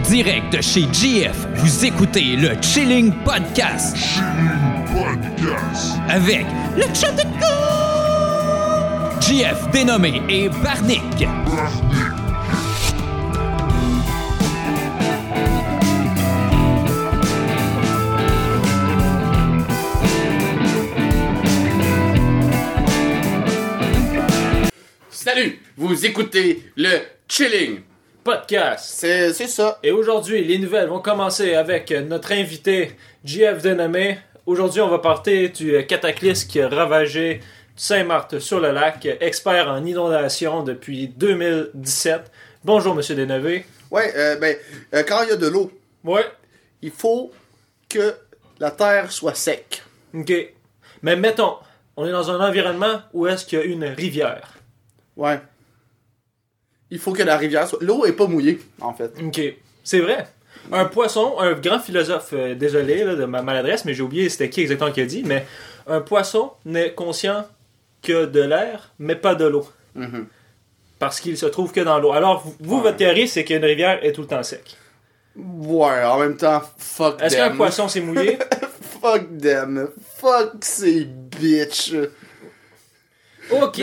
direct de chez GF, vous écoutez le Chilling Podcast. Avec le chat de go! GF dénommé et Barnick. Salut, vous écoutez le Chilling Podcast. C'est ça. Et aujourd'hui, les nouvelles vont commencer avec notre invité, GF dénommé. Aujourd'hui, on va parler du cataclysme qui a ravagé Saint-Marthe-sur-le-Lac, expert en inondation depuis 2017. Bonjour, monsieur Dénové. Ouais, quand il y a de l'eau, Ouais. il faut que la terre soit sec. OK. Mais mettons, on est dans un environnement où est-ce qu'il y a une rivière. Ouais. Il faut que la rivière soit... L'eau est pas mouillée, en fait. OK. C'est vrai. Un poisson, un grand philosophe, désolé là, de ma maladresse, mais j'ai oublié c'était qui exactement qui a dit, mais un poisson n'est conscient que de l'air, mais pas de l'eau. Mm-hmm. Parce qu'il se trouve que dans l'eau. Alors, vous, votre théorie, c'est qu'une rivière est tout le temps sec. Ouais, en même temps, fuck Est-ce them. qu'un poisson s'est mouillé? Fuck them. Fuck ces bitches. OK!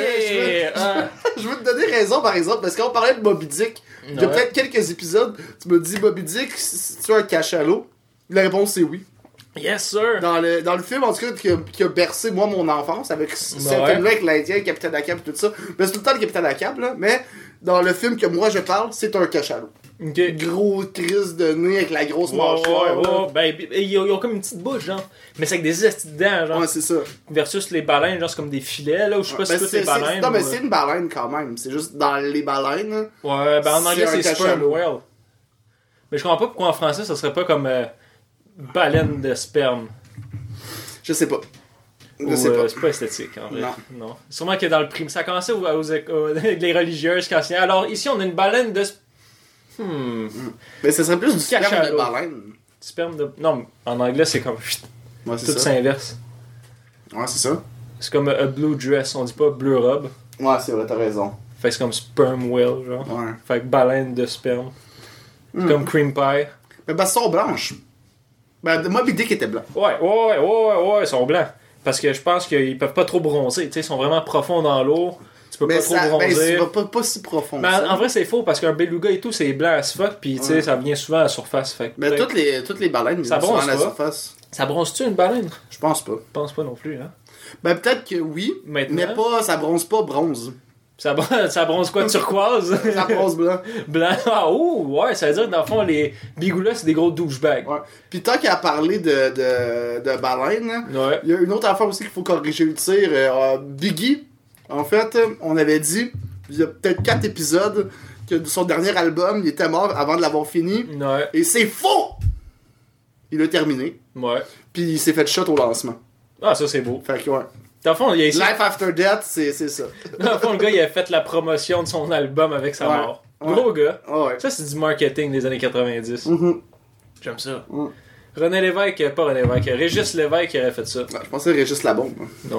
Je veux te donner raison, par exemple, parce qu'on parlait de Moby Dick. Il y a Ouais. peut-être quelques épisodes, tu me dis, Moby Dick, c'est un cachalot? La réponse, c'est oui. Yes, sir! Dans le film, en tout cas, qui a bercé, moi, mon enfance, avec cette ouais. film-là, avec l'Indien, le Capitaine Ahab et tout ça. Mais c'est tout le temps le Capitaine Ahab, là. Mais dans le film que moi, je parle, c'est un cachalot. OK. Gros crise de nez avec la grosse mâchoire. là. Ben, ils ont comme une petite bouche, genre. Mais c'est avec des estis dedans, genre. Ouais, c'est ça. Versus les baleines, genre, c'est comme des filets, là. Ou je sais pas si Ben, c'est toutes les baleines. non, mais ou, c'est une baleine quand même. C'est juste dans les baleines. là. Ouais, ben en anglais, C'est un c'est sperm cachalot. whale. Mais je comprends pas pourquoi en français, ça serait pas comme baleine de sperme. Je sais pas. Je Ou, sais pas. c'est pas esthétique, en vrai. Non. Sûrement que dans le prime, ça a commencé avec les religieuses quand c'est. Alors ici, on a une baleine de Mais ce serait plus du sperme de Cachalot. baleine. sperme de. Non, en anglais, c'est comme Ouais, tout c'est ça. s'inverse. Ouais, c'est ça. C'est comme a blue dress, on dit pas bleu robe. Ouais, c'est vrai, t'as raison. Fait que c'est comme sperm whale, genre. Ouais. Fait que baleine de sperme. Comme cream pie. Mais parce qu'elles sont blanches. Ben, Moby Dick était blanc. Ouais, ils sont blancs. Parce que je pense qu'ils peuvent pas trop bronzer. Tu sais, ils sont vraiment profonds dans l'eau. Tu peux Mais pas trop ça, bronzer. c'est pas si profond. Mais ça. en vrai, c'est faux parce qu'un beluga et tout, c'est blanc as fuck. Puis tu sais, Ouais. ça vient souvent à la surface. Fait que Mais peut-être- toutes les baleines, Ça ils sont bronze à la pas. surface. Ça bronze-tu une baleine? Je pense pas. Je pense pas non plus, hein. Ben, peut-être que oui, Maintenant? mais pas, ça bronze pas bronze. Ça bronze quoi, turquoise? Ça bronze blanc. Blanc. Ah, oh, ouais, ça veut dire que dans le fond, les bigoulas, c'est des gros douchebags. Ouais. Puis tant qu'à parler de baleines, hein, Ouais. il y a une autre affaire aussi qu'il faut corriger le tir. Biggie, en fait, on avait dit, il y a peut-être 4 épisodes, que son dernier album, il était mort avant de l'avoir fini. Ouais. Et c'est faux! Il a terminé. Ouais. Puis il s'est fait shot au lancement. Ah, ça, c'est beau. Fait que ouais. Dans le fond, il a essayé- Life After Death, c'est ça. dans le fond, le gars, il a fait la promotion de son album avec sa Ouais. mort. Ouais. Gros gars. Ah ouais. Ça, c'est du marketing des années 90. Mhm. J'aime ça. Mm. René Lévesque, pas René Lévesque, Régis Lévesque aurait fait ça. Ouais, je pensais Régis Labombe.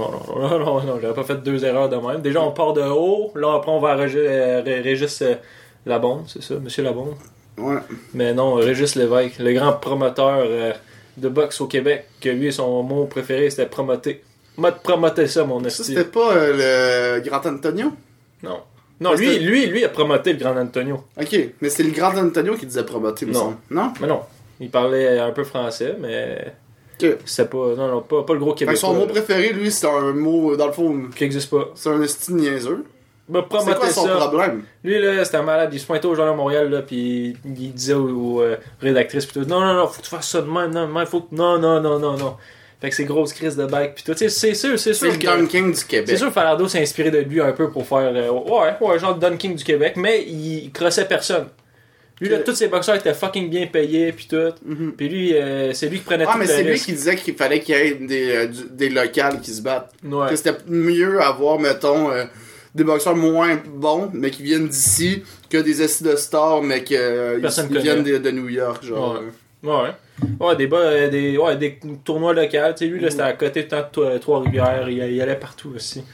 Non, j'aurais pas fait 2 erreurs de même. Déjà, on part de haut, là, après, on va à Régis Labonde, c'est ça, Monsieur Labonde. Ouais. Mais non, Régis Lévesque, le grand promoteur de boxe au Québec, que lui, son mot préféré, c'était promoter. Moi, de promoter ça, mon Ça, esti. c'était pas le Grand Antonio? Non. Non, lui a promoté le grand Antonio. Ok, mais c'est le Grand Antonio qui disait promoter, me Non. semble. Non? Mais non, il parlait un peu français, mais Ok. c'était pas... Non, pas le gros Fait que québécois. son mot là, préféré, lui, c'est un mot, dans le fond, qui existe pas. c'est un esti niaiseux. Bah, C'est promoter quoi son ça. problème? Lui, là, c'était un malade. Il se pointait au Journal de Montréal, là, pis il disait aux rédactrices, pis tout, non, faut que tu fasses ça de même, non, faut que... Non. Fait que c'est grosse crise de bague, pis tout. Tu sais, c'est sûr C'est le que... Don King du Québec. C'est sûr que Falardeau s'est inspiré de lui un peu pour faire... ouais, genre Don King du Québec, mais il crossait personne. Lui, là, Ok. tous ses boxeurs étaient fucking bien payés, pis tout. Mhm. Pis lui, c'est lui qui prenait Ah, tout mais le c'est lui risque. qui disait qu'il fallait qu'il y ait des locales qui se battent. Ouais. Que c'était mieux avoir, mettons, des boxeurs moins bons, mais qui viennent d'ici, que des estis de stars, mais qui Personne viennent connaît. de New York, genre. Ouais. Ouais, des tournois locaux. Tu sais, lui, là, c'était à côté de Trois-Rivières. Il allait partout aussi.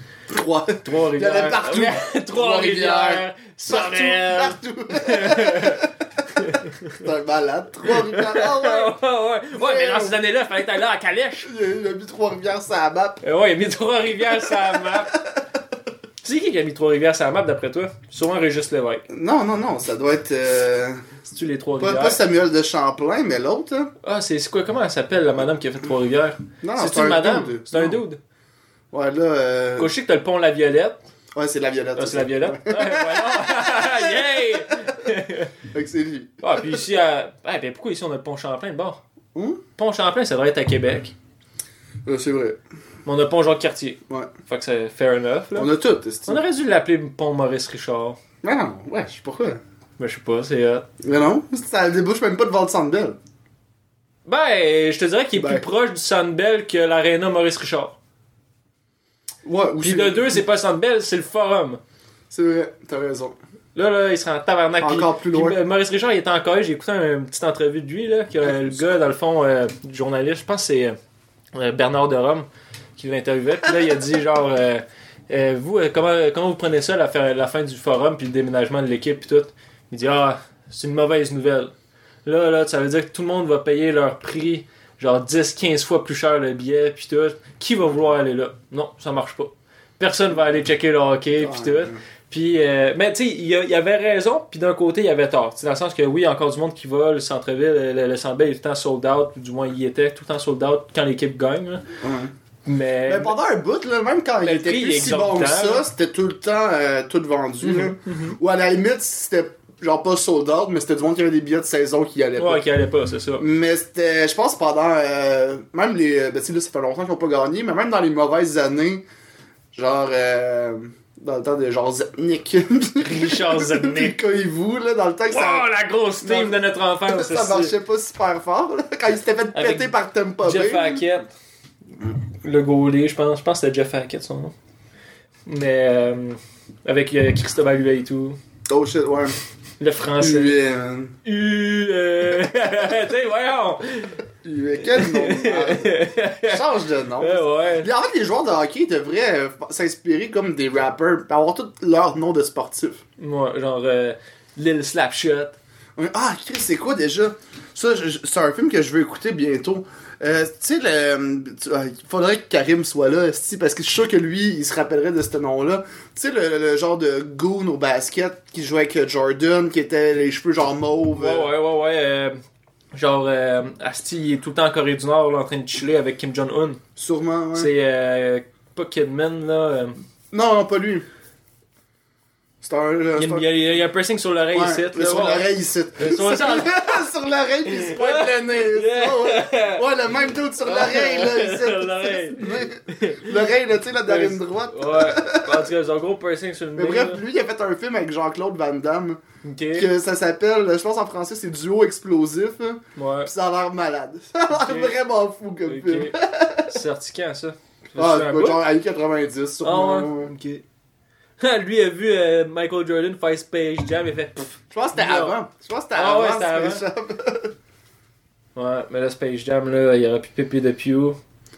Il y allait partout. Trois-Rivières. Partout, Sorel. partout. C'est un malade. Trois-Rivières. Ah ouais. Ouais, mais dans ces années-là, il fallait que t'ailles là à Calèche. Il a mis Trois-Rivières sur la map. Ouais, il a mis Trois-Rivières sur la map. C'est qui a mis Trois-Rivières sur la map d'après toi? Sûrement Régis Lévesque. Non, ça doit être. C'est-tu les Pas Trois-Rivières? Samuel de Champlain, mais l'autre. Hein? Ah, c'est quoi? Comment elle s'appelle, la madame qui a fait Trois-Rivières? Non, C'est une madame? dude. C'est un Non. dude. Ouais, là. Je sais que t'as le pont La Violette. Ouais, c'est la Violette. Ah, c'est la Violette? Ouais, voilà! Yeah! Fait que c'est lui. Ah, puis ici, ben pourquoi ici on a le pont Champlain de bord? Hum? Pont Champlain, ça devrait être à Québec. C'est vrai. Mais on a pont Jacques-Cartier. Ouais. Fait que c'est fair enough, là. On a tout, On aurait dû l'appeler pont Maurice-Richard. Non, ouais, je sais pourquoi. Ben, je sais pas, c'est hot. Mais non, ça débouche même pas devant le Centre Bell. Ben, je te dirais qu'il est Ben. plus proche du Centre Bell que l'Arena Maurice-Richard. Ouais, ou Puis de deux, c'est pas le Centre Bell, c'est le Forum. C'est vrai, t'as raison. Là, il serait en tabarnak. Encore plus loin. Puis, Maurice Richard, il était en collège, j'ai écouté une petite entrevue de lui, là, que le gars, dans le fond, journaliste, je pense que c'est Bernard de Rome qui l'interviewait. Puis là, il a dit, genre, vous, comment vous prenez ça, la fin du Forum, puis le déménagement de l'équipe, puis tout? Il dit, c'est une mauvaise nouvelle. Là, ça veut dire que tout le monde va payer leur prix, genre 10-15 fois plus cher le billet, puis tout. Qui va vouloir aller là? Non, ça marche pas. Personne va aller checker le hockey, puis tout. Puis, mais tu sais, il avait raison, puis d'un côté, il avait tort. T'sais, dans le sens que oui, il y a encore du monde qui va, le centre-ville, le centre-ville est tout le temps sold out, du moins il était tout le temps sold out quand l'équipe gagne. Là. Ouais. Mais pendant un bout, là, même quand il le était prix plus est si bon que exorbitant, ça, là. c'était tout le temps tout vendu. Là. Ou à la limite, c'était genre pas sold out, mais c'était du monde qui avait des billets de saison qui allaient pas. ouais, qui allait pas, c'est ça. Mais c'était, je pense, pendant. Même les. Ben, tu sais, là, ça fait longtemps qu'ils ont pas gagné, mais même dans les mauvaises années, genre. Dans le temps de genre Zetnik. Richard Zetnik. Koivu, là, dans le temps que ça. Oh, la grosse team de notre enfance. Ça marchait pas super fort, là, quand il s'était fait Avec péter par Tampa Jeff Bay. Hackett. Le goalie, je pense. Je pense que c'était Jeff Hackett, son nom. Mais avec Cristobal Huet et tout. Oh shit, ouais. Le français. UN. Tu sais, voyons. Quel nom? Change de nom. Ouais. Puis en fait, les joueurs de hockey devraient s'inspirer comme des rappers, pis avoir tous leurs noms de sportifs. Ouais, genre Lil Slapshot. Ah, Chris, c'est quoi déjà? Ça, c'est un film que je veux écouter bientôt. Tu sais, il faudrait que Karim soit là, parce que je suis sûr que lui, il se rappellerait de ce nom-là. Tu sais, le genre de goon au basket qui jouait avec Jordan, qui était les cheveux genre mauve. Ouais. Genre, Asti, il est tout le temps en Corée du Nord, là, en train de chiller avec Kim Jong-un. Sûrement, ouais. C'est pas Kidman, là. Non, pas lui. C'est un. Il y a un pressing sur l'oreille ici. Ouais, sur l'oreille ici. Sur Sur l'oreille, pis il se pointe le nez. Yeah. Ouais, le même doute sur l'oreille, là, ici. Sur l'oreille. L'oreille, là, tu sais, la narine droite. Ouais. En tout cas, c'est un gros pressing sur le nez. Mais bref, là. lui, il a fait un film avec Jean-Claude Van Damme. Ok. Que ça s'appelle, je pense en français, c'est Duo Explosif. Hein, Ouais. pis ça a l'air malade. Ça a l'air vraiment fou comme film. Ok. C'est sorti quand, ça? Ah, C'est un quoi, bout? genre années 90, Ah sûrement. ouais? Ok. Lui a vu Michael Jordan faire Space Jam, il a fait pff. Je pense que c'était Non. avant. Je pense que c'était Ah ouais, avant. c'était Space Jam. Ouais, mais là, Space Jam, là, il aurait pu pipi de Pew.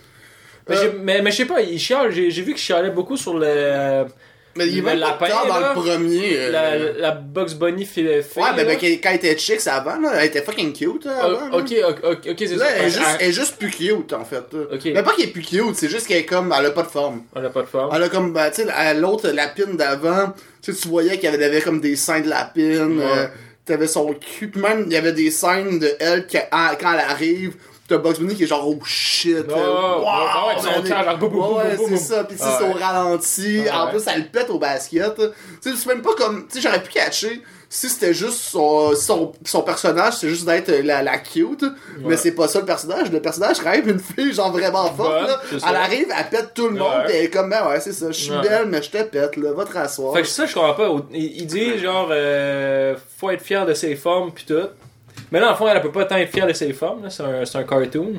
Mais je sais pas, il chiale, j'ai vu qu'il chialait beaucoup sur le. Mais il est Le même lapin, pas tard dans là. le premier. La Bugs Bunny fille. Ouais, là. mais quand elle était chic, c'est avant, là. Elle était fucking cute, là, avant. Ok, c'est Là, ça. elle est juste plus cute, en fait. Là. Ok. Mais pas qu'elle est plus cute, c'est juste qu'elle est comme. Elle a pas de forme. On a pas de forme. Elle a comme. Ben, tu sais, l'autre lapine d'avant, tu sais, tu voyais qu'elle avait comme des seins de lapine. Ouais. T'avais son cul. Puis même, il y avait des scènes de elle quand elle arrive. T'as Bugs Bunny qui est genre, oh shit. Ouais, avec son man, cœur, genre, boum, boum, boum, ouais, boum, c'est boum. ça. Puis tu sais, Ouais. c'est au ralenti. Ouais. En plus, elle le pète au basket. Tu sais, c'est même pas comme. Tu sais, j'aurais pu catcher si c'était juste son personnage, c'est juste d'être la cute. Mais c'est pas ça le personnage. Le personnage rêve une fille, genre vraiment forte. Ouais, Là. c'est Elle ça. arrive, elle pète tout le monde. Ouais. Pis elle est comme, ben ouais, c'est ça. Je suis Ouais. belle, mais je te pète, là. Va te rasseoir. Fait que ça, je comprends pas. Il dit, genre, faut être fier de ses formes, pis tout. Mais là, en fond, elle peut pas tant être fière de ses formes, là. C'est un cartoon.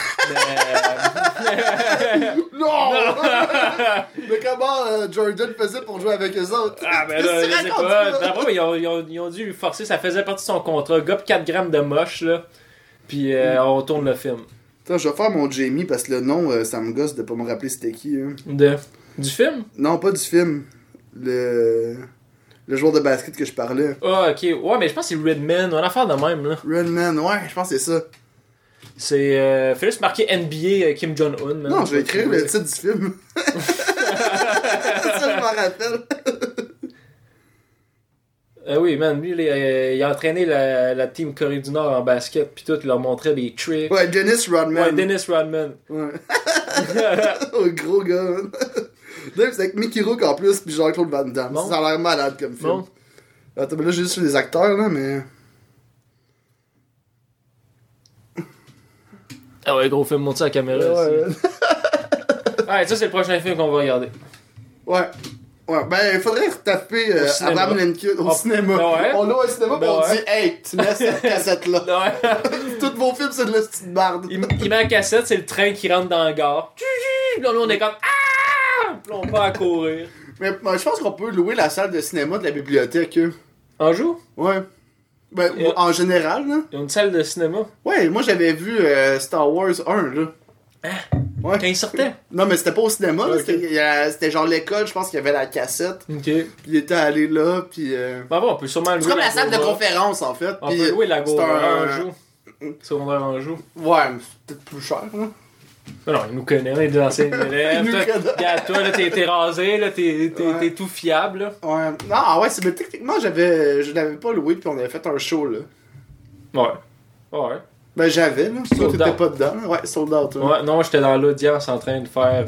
Non! Mais comment Jordan faisait pour jouer avec eux autres? Ah, ben là, je sais pas. D'après moi, ils ont dû lui forcer. Ça faisait partie de son contrat. Gars, 4 grammes de moche, là. Puis on tourne le film. Attends, je vais faire mon Jamie parce que le nom, ça me gosse de pas me rappeler c'était qui. Hein. Du film? Non, pas du film. Le joueur de basket que je parlais. Ah, ok. Ouais, mais je pense que c'est Redman. On a affaire de même, là. Redman, ouais, je pense que c'est ça. C'est. Fais juste marquer NBA Kim Jong-un. man. Non, je vais écrire le titre du film. Ça, je m'en rappelle. Oui, man, lui, il a entraîné la team Corée du Nord en basket, pis tout, il leur montrait des tricks. Ouais, Dennis Rodman. Ouais, Dennis Rodman. Ouais. Oh, gros gars, man. Là, c'est avec Mickey Rourke en plus, pis Jean-Claude Van Damme. Bon. Ça a l'air malade comme film. Bon. Attends, mais là, j'ai juste les acteurs, là, mais. Ah ouais, gros film, monte ça à la caméra. Ouais, Ouais, ça, c'est le prochain film qu'on va regarder. ouais. Ouais, ben, il faudrait retaper Au cinéma. Abraham Lincoln au cinéma. Ouais. On l'a au cinéma, pis Ben on ouais. dit, hey, tu mets cette cassette-là. Ouais. Tous vos films, c'est de la petite barde. Il met la cassette, c'est le train qui rentre dans la gare. Puis là, on est comme. Ah! Puis là, on part à courir. Mais je pense qu'on peut louer la salle de cinéma de la bibliothèque. En joue? Ouais. Ben, Yeah. en général, là. Il y a une salle de cinéma. Ouais, moi j'avais vu Star Wars 1, là. Ouais. Quand il sortait. Non, mais c'était pas au cinéma, là, Ok. c'était genre l'école, je pense qu'il y avait la cassette. Ok. Puis il était allé là, puis. Ben bon, on peut sûrement louer. C'est comme la salle de Gora. conférence, en fait. On puis, peut louer la c'est Gora un- en joue. Secondaire en joue. Ouais, mais c'est peut-être plus cher, là. Mais non, il nous connaît, on est des anciens élèves. Il nous Toi, connaît. regarde, toi, là, t'es rasé, là, t'es Ouais. tout fiable, là. Ouais. Non, ah ouais, mais techniquement, je l'avais pas loué, puis on avait fait un show, là. Ouais. Ouais. Ben, j'avais, là. Toi, Sold t'étais out. pas dedans, là. Ouais, sold out, ouais. Ouais, non, j'étais dans l'audience en train de faire.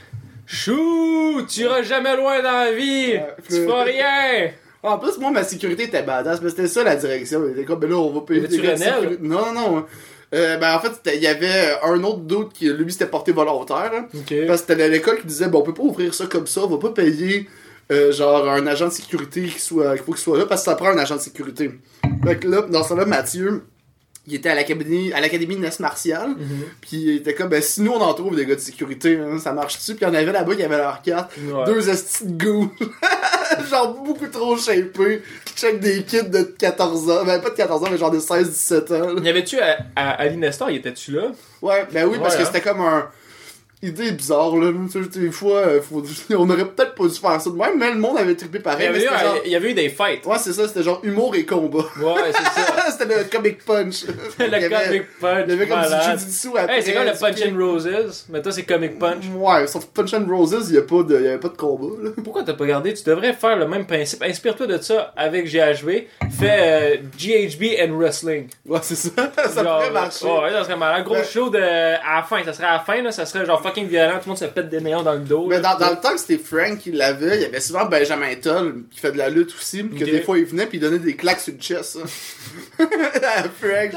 Chou! Tu iras jamais loin dans la vie! Ouais. Tu feras rien! En plus, moi, ma sécurité était badass, mais c'était ça la direction. Il était comme, ben là, on va payer Mais tu gars de Renel? sécurité. Non, non, non. Ben, en fait, il y avait un autre doute qui, lui, s'était porté volontaire. Hein, Ok. parce que c'était l'école qui disait, bon, on peut pas ouvrir ça comme ça, on va pas payer, genre, un agent de sécurité qu'il faut qu'il soit là, parce que ça prend un agent de sécurité. Fait que là, dans ce là Mathieu, il était à l'académie de Ness Martial, puis il était comme, ben, si nous on en trouve des gars de sécurité, hein, ça marche-tu? Puis il y en avait là-bas qui avaient leur carte, Ouais. 2 estis de goût, genre beaucoup trop shapés, qui check des kids de 14 ans, ben pas de 14 ans, mais genre de 16-17 ans. là. Y avait-tu à l'Inestor, il était-tu là? Ouais, ben oui, parce Ouais, que hein. c'était comme un... Idée bizarre, là. Tu sais, des fois, on aurait peut-être pas dû faire ça de même, mais le monde avait trippé Il y pareil. avait, Mais eu, c'était genre... il y avait eu des fights. Ouais, c'est ça, c'était genre humour et combat. Ouais, c'est ça. C'était le comic punch. Le Il y avait- Comic Punch. Il y avait comme malade. du jujitsu après. Hey, c'est comme le du Punch kick. and Roses, mais toi c'est Comic Punch. Ouais, sauf Punch and Roses, il y avait pas de combat, là. Pourquoi t'as pas gardé? Tu devrais faire le même principe. Inspire-toi de ça avec GHB. Fais GHB and Wrestling. Ouais, c'est ça. Ça Genre, pourrait marcher. Ouais, ça serait malade. Gros Ouais. show à la fin. Ça serait à la fin, là. Ça serait genre fucking violent. Tout le monde se pète des néons dans le dos. Mais là. dans le temps que c'était Frank qui l'avait, il y avait souvent Benjamin Toll qui fait de la lutte aussi, que Ok. des fois il venait puis il donnait des claques sur le chest. hein. À Frank.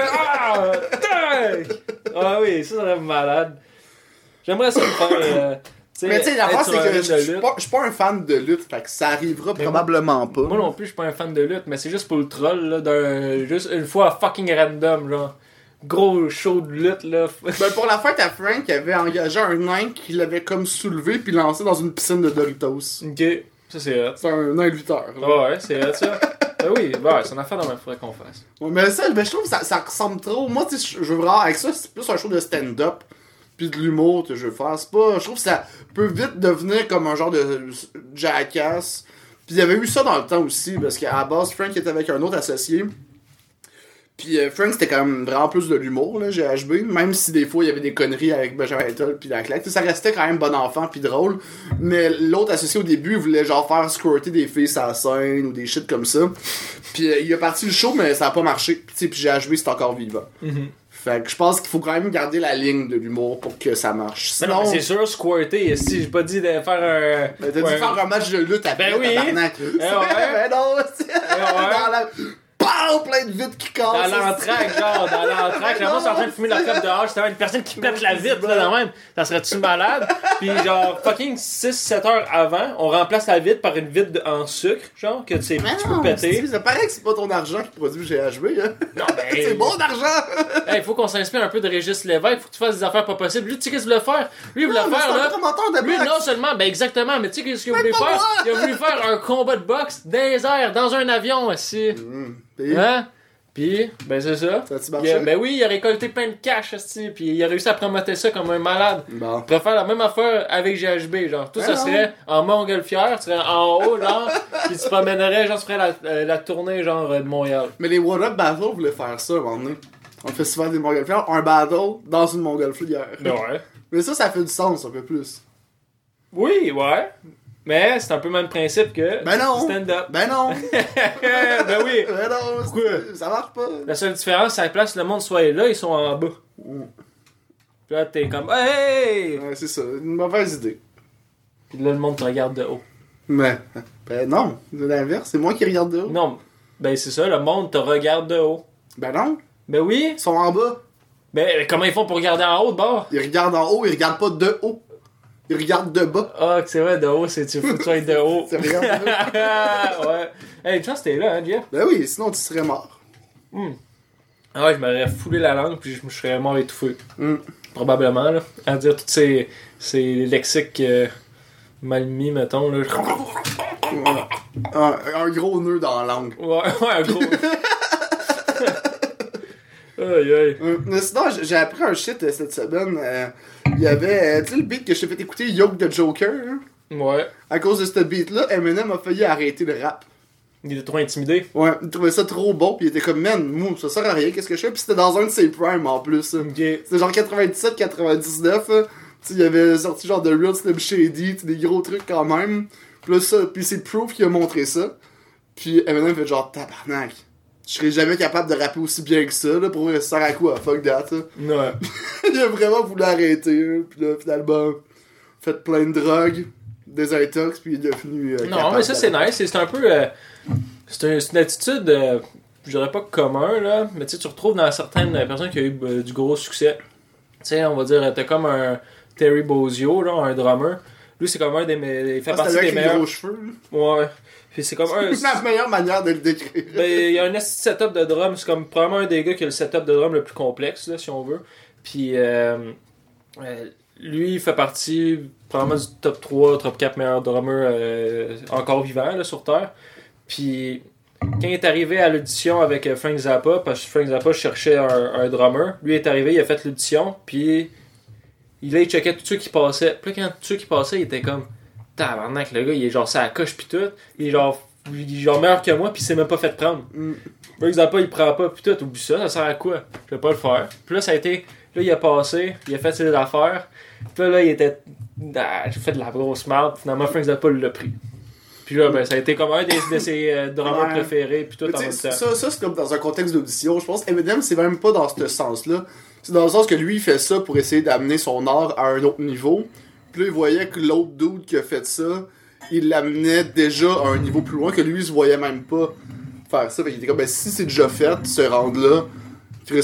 Ah oui, ça serait malade. J'aimerais ça le faire. Mais tu sais, l'affaire, être c'est sur un que ring de je suis lutte. pas un fan de lutte, fait que ça arrivera Mais probablement pas. Moi non plus, je suis pas un fan de lutte, mais c'est juste pour le troll, là, juste une fois fucking random, genre. Gros show de lutte, là. Ben, pour la fête à Frank, il avait engagé un nain qui l'avait comme soulevé puis lancé dans une piscine de Doritos. Ok, ça c'est hot. C'est un nain lutteur. là. Ouais, c'est hot ça. Ben oui, ouais, c'est une affaire dans ma faudrait qu'on fasse. Ouais, mais ça, ben, je trouve que ça ressemble trop. Moi, tu sais, je veux vraiment, avec ça, c'est plus un show de stand-up puis de l'humour que je veux faire. C'est pas, je trouve que ça peut vite devenir comme un genre de jackass. Puis il y avait eu ça dans le temps aussi, parce qu'à la base, Frank était avec un autre associé. Puis Frank, c'était quand même vraiment plus de l'humour, là, GHB. Même si des fois, il y avait des conneries avec Benjamin Toll puis la claque. Ça restait quand même bon enfant puis drôle. Mais l'autre associé au début, il voulait genre faire squirter des filles sur la scène ou des shit comme ça. Puis il a parti le show, mais ça a pas marché. Puis GHB, c'est encore vivant. Fait que je pense qu'il faut quand même garder la ligne de l'humour pour que ça marche. Mais non, Sinon, mais c'est sûr, squirter, si j'ai pas dit de faire un. ben, t'as ouais, dû faire un match de lutte après, Ben oui. tabarnak. ouais. Ben non, c'est dans la... Pow! Plein de vitres qui cassent. Dans l'entraque, genre, dans l'entraque, la c'est en train de fumer leur clope dehors, justement, une personne qui pète la vitre, là, dans même. Ça serait-tu malade? Puis, genre, fucking 6-7 heures avant, on remplace la vitre par une vitre en sucre, genre, que tu sais, Mais tu non, peux péter. Ça paraît que c'est pas ton argent qui produit GHB, hein. Non, ben. C'est mon argent! Hey, faut qu'on s'inspire un peu de Régis Lévesque, faut que tu fasses des affaires pas possibles. Lui, tu sais qu'est-ce qu'il voulait faire? Lui, il voulait Non, mais faire, c'est un là. commentaire de Lui, boxe. non seulement, ben exactement, mais tu sais qu'est-ce qu'il a voulu pas faire? moi! Il a voulu faire un combat de boxe dans les airs, dans un avion, aussi. Puis, Hein? Puis, ben c'est ça. Ça a-tu marché? Ben oui, il a récolté plein de cash, esti, puis il a réussi à promoter ça comme un malade. Bon. Il pourrait faire la même affaire avec GHB, genre. Tout Ben ça non. serait en montgolfière, tu serais en haut, genre, puis tu te promènerais, genre, tu ferais la tournée, genre, de Montréal. Mais les What Up Battle voulaient faire ça à un moment donné. On fait souvent des montgolfières, un battle dans une montgolfière. Ben ouais. Mais ça fait du sens un peu plus. Oui, ouais. Mais c'est un peu le même principe que Ben non. stand-up. Ben non! Ben oui. Ben non! Pourquoi? Ça marche pas! La seule différence, c'est à la place que le monde soit là, ils sont en bas. Puis là, t'es comme, hey! Ouais, c'est ça, une mauvaise idée. Puis là, le monde te regarde de haut. Mais, ben non, c'est l'inverse, c'est moi qui regarde de haut. Non, ben c'est ça, le monde te regarde de haut. Ben non, Ben oui. ils sont en bas. Ben comment ils font pour regarder en haut de bord? Ils regardent en haut, ils regardent pas de haut. Ils regardent de bas. Ah, c'est vrai, de haut, c'est tu faut que tu sois de haut. Ils regardent de haut. Ouais. Hey, une chance t'es là, hein, Jeff? Ben oui, sinon tu serais mort. Ah ouais, je m'aurais foulé la langue, puis je me serais mort étouffé. Mm. Probablement, là. À dire tous ces lexiques mal mis, mettons, là. Voilà. Un gros nœud dans la langue. Ouais, un gros. Aïe, aïe. Mais sinon, j'ai appris un shit cette semaine. Il y avait, tu sais, le beat que je t'ai fait écouter, Yoke the Joker. Hein? Ouais. À cause de ce beat-là, Eminem a failli arrêter le rap. Il était trop intimidé. Ouais, il trouvait ça trop bon, pis il était comme, man, moi, ça sert à rien, qu'est-ce que je fais? Pis c'était dans un de ses primes en plus. Ok. C'était genre 97-99. Tu sais, il avait sorti genre de Real Slim Shady, tu sais, des gros trucs quand même. Pis là, ça, pis c'est Proof qui a montré ça. Pis Eminem fait genre, tabarnak. Je serais jamais capable de rapper aussi bien que ça, là, pour vrai, ça sert à quoi? Fuck that, là. Ouais. Il a vraiment voulu arrêter, hein, pis là, finalement, fait plein de drogues, des intox, pis il est devenu. Non, mais ça, c'est nice. C'est un peu. C'est une attitude, je dirais pas commun, là, mais tu sais, tu retrouves dans certaines personnes qui ont eu du gros succès. Tu sais, on va dire, t'as comme un Terry Bozzio, là, un drummer. Lui, c'est comme un des. Il fait partie des meilleurs. Gros cheveux, Ouais. Puis c'est comme un. C'est la meilleure manière de le décrire. Ben, il y a un esti de setup de drum. C'est comme probablement un des gars qui a le setup de drum le plus complexe, là, si on veut. Puis lui, il fait partie probablement du top 3, top 4 meilleurs drummers encore vivants là, sur Terre. Puis quand il est arrivé à l'audition avec Frank Zappa, parce que Frank Zappa cherchait un drummer, lui est arrivé, il a fait l'audition, puis il checkait tous ceux qui passaient. Puis là, quand tous ceux qui passaient, il était comme tabarnak, le gars, il est genre ça à coche pis tout. Il est genre meilleur que moi, pis il s'est même pas fait prendre. Frank Zappa, il prend pas pis tout. Oublie ça sert à quoi? Je vais pas le faire. Puis là, ça a été. Là, il a passé, il a fait ses affaires. Puis là, il était. J'ai fait de la grosse merde. Finalement, Frank Zappa l'a pris. Puis là, ben, ça a été comme un de ses drummers Ouais. préférés, puis tout en Mais même tu sais, temps. ça c'est comme dans un contexte d'audition. Je pense Eminem, c'est même pas dans ce sens-là. C'est dans le sens que lui, il fait ça pour essayer d'amener son art à un autre niveau. Puis là, il voyait que l'autre dude qui a fait ça, il l'amenait déjà à un niveau plus loin que lui, il se voyait même pas faire ça. Fait qu'il était comme, ben si c'est déjà fait, ce rendre-là, Chris,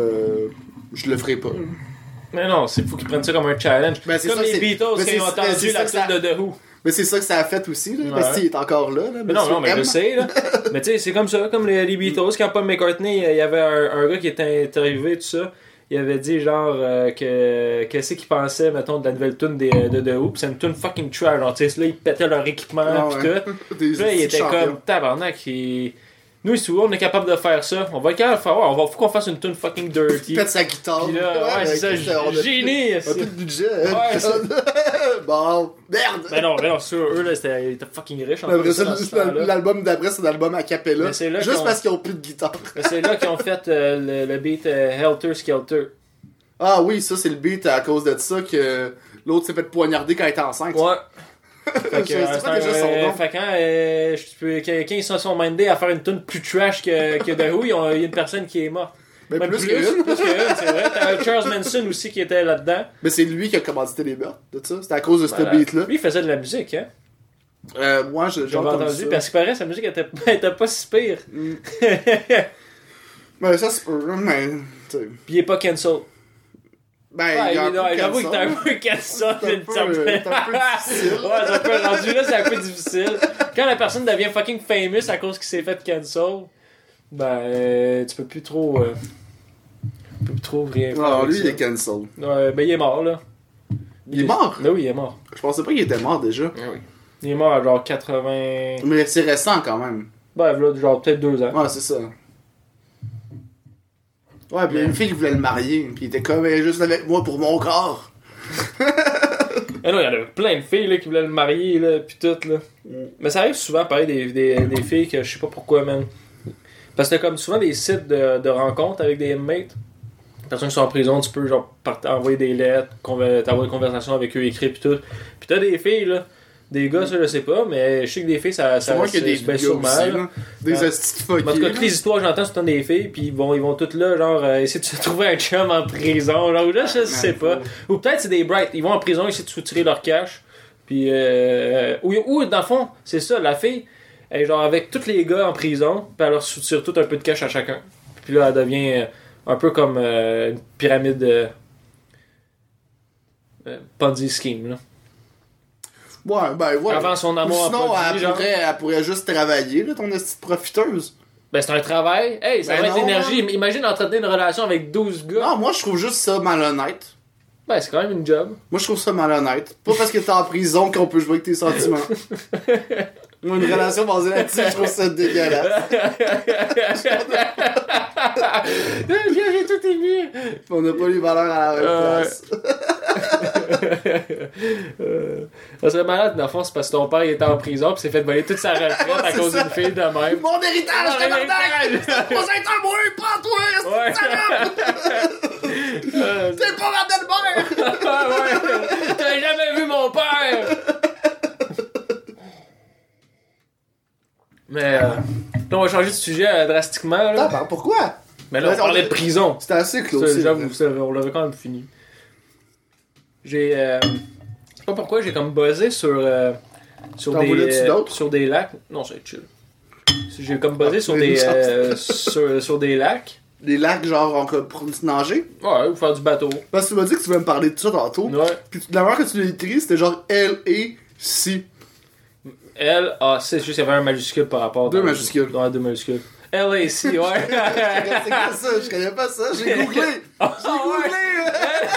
je le ferai pas. Mais non, c'est fou qu'ils prennent ça comme un challenge. Ben, c'est comme ça, les c'est- Beatles mais qui ont c'est entendu ça la que ça- tune de The Who. Mais c'est ça que ça a fait aussi, là. Ouais. Parce qu'il est encore là, Mais non, Monsieur mais je M. sais, là. Mais tu sais, c'est comme ça, comme les Beatles, quand Paul McCartney, il y avait un gars qui était arrivé, tout ça. Il avait dit, genre, qu'est-ce qu'il pensait, mettons, de la nouvelle tune de The Who. Pis c'est une tune fucking trash. Genre, tu sais, là, ils pétaient leur équipement, Ah pis ouais. tout. Des Puis là, il était champions. comme tabarnak. Nous, ici, on est capable de faire ça. On va être capable de faire. Ouais, faut qu'on fasse une tune fucking dirty. Il pète sa guitare. Puis là, ouais, c'est ça, on a génie. un peu de budget. Ouais, Bon, merde. Mais non, c'est sûr, eux, là, ils étaient fucking riches. En Après plus, ça, dans ce temps-là. l'album d'après, c'est l'album a cappella. Mais c'est là Juste qu'on- parce qu'ils ont plus de guitare. Mais c'est là qu'ils ont fait le beat Helter Skelter. Ah oui, ça, c'est le beat à cause de ça que l'autre s'est fait poignarder quand il était enceinte. Ouais. Fait que, Je sais pas déjà son nom. fait quand ils se sont mindés à faire une tune plus trash que The Who, il y a une personne qui est morte. Mais Même plus qu'une. plus qu'une, c'est vrai. T'as Charles Manson aussi qui était là-dedans. Mais c'est lui qui a commandité les meurtres de ça. C'était à cause de ce Voilà. beat-là. Lui, il faisait de la musique, hein. Moi, j'ai J'avais entendu entendu, ça. parce qu'il paraît sa musique était pas si pire. Mais ça, c'est pas... Mais, tu sais... Puis il est pas cancel. Ben, Ouais, il y a un peu j'avoue que t'es un cancel. peu cancel. C'est un peu difficile. Ouais, c'est un peu rendu là, c'est un peu difficile. Quand la personne devient fucking famous à cause qu'il s'est fait cancel, ben, tu peux plus trop. Tu peux plus trop rien faire. Non, avec lui, ça. il est cancel. Ouais, ben, il est mort, là. Il est mort? Ben oui, il est mort. Je pensais pas qu'il était mort déjà. Il est mort à genre 80. Mais c'est récent quand même. Ben, là, genre peut-être 2 ans. Ouais, c'est ça. Ouais, pis il y a une fille qui voulait le marier, pis il était comme juste avec moi pour mon corps. Ah non, il y en a plein de filles là, qui voulaient le marier, là, pis tout, là. Mais ça arrive souvent, pareil, des filles que je sais pas pourquoi, man. Parce que t'as comme souvent des sites de rencontres avec des inmates. Les personnes qui sont en prison, tu peux genre envoyer des lettres, t'envoyer une conversation avec eux écrits pis tout. Pis t'as des filles, là. Des gars, ça je sais pas, mais je sais que des filles, ça C'est moi qui ai des ben, gars sûrement, aussi, là. là. Des hosties En tout cas, fuckés. toutes les histoires que j'entends, c'est tout le temps des filles, puis ils vont toutes là, genre, essayer de se trouver un chum en prison, genre, là, je sais pas. Ou peut-être c'est des brights, ils vont en prison, essayer de soutirer leur cash, puis, ou dans le fond, c'est ça, la fille, elle est genre avec tous les gars en prison, puis elle leur soutire tout un peu de cash à chacun. Puis là, elle devient un peu comme une pyramide Ponzi scheme, là. Ouais, ben ouais. Avant son amour Ou en sinon, produit, genre. elle pourrait juste travailler, là, ton hostie de profiteuse. Ben, c'est un travail. Hey, ça Ben va être non, l'énergie. Imagine entretenir une relation avec 12 gars. Non, moi, je trouve juste ça malhonnête. Ben, c'est quand même une job. Moi, je trouve ça malhonnête. Pas parce que t'es en prison qu'on peut jouer avec tes sentiments. Moi, une relation basée là-dessus, je trouve ça dégueulasse. J'ai tout aimé. On n'a pas les valeurs à la même place. Ça serait malade, dans le fond, c'est parce que ton père il était en prison pis s'est fait voler toute sa retraite à c'est cause ça. d'une fille de même. Mon héritage, Mon tabarnak! héritage! C'est pas un moi, prends-toi! Ouais. T'es pas ma belle-mère! Ouais. T'as jamais vu mon père! Mais là, on va changer de sujet drastiquement. Là. Ah, ben, pourquoi? Mais là, on parlait de prison. C'était assez clos. Ça, c'est j'avoue, vrai. ça, on l'avait quand même fini. J'ai. Je sais pas pourquoi, j'ai comme buzzé sur T'en voulais-tu d'autres? sur des lacs. Non, c'est chill. J'ai comme buzzé sur mais des nous sur des lacs. Des lacs, genre, pour nager? Ouais, ou faire du bateau. Parce que tu m'as dit que tu voulais me parler de ça tantôt. Ouais. Puis la manière que tu l'as écrit, c'était genre L-E-C. L-A-C, c'est juste qu'il y avait un majuscule par rapport. Deux majuscules. Ouais, deux majuscules. L-A-C, ouais. C'est quoi ça? Je connais pas ça. J'ai googlé. J'ai googlé.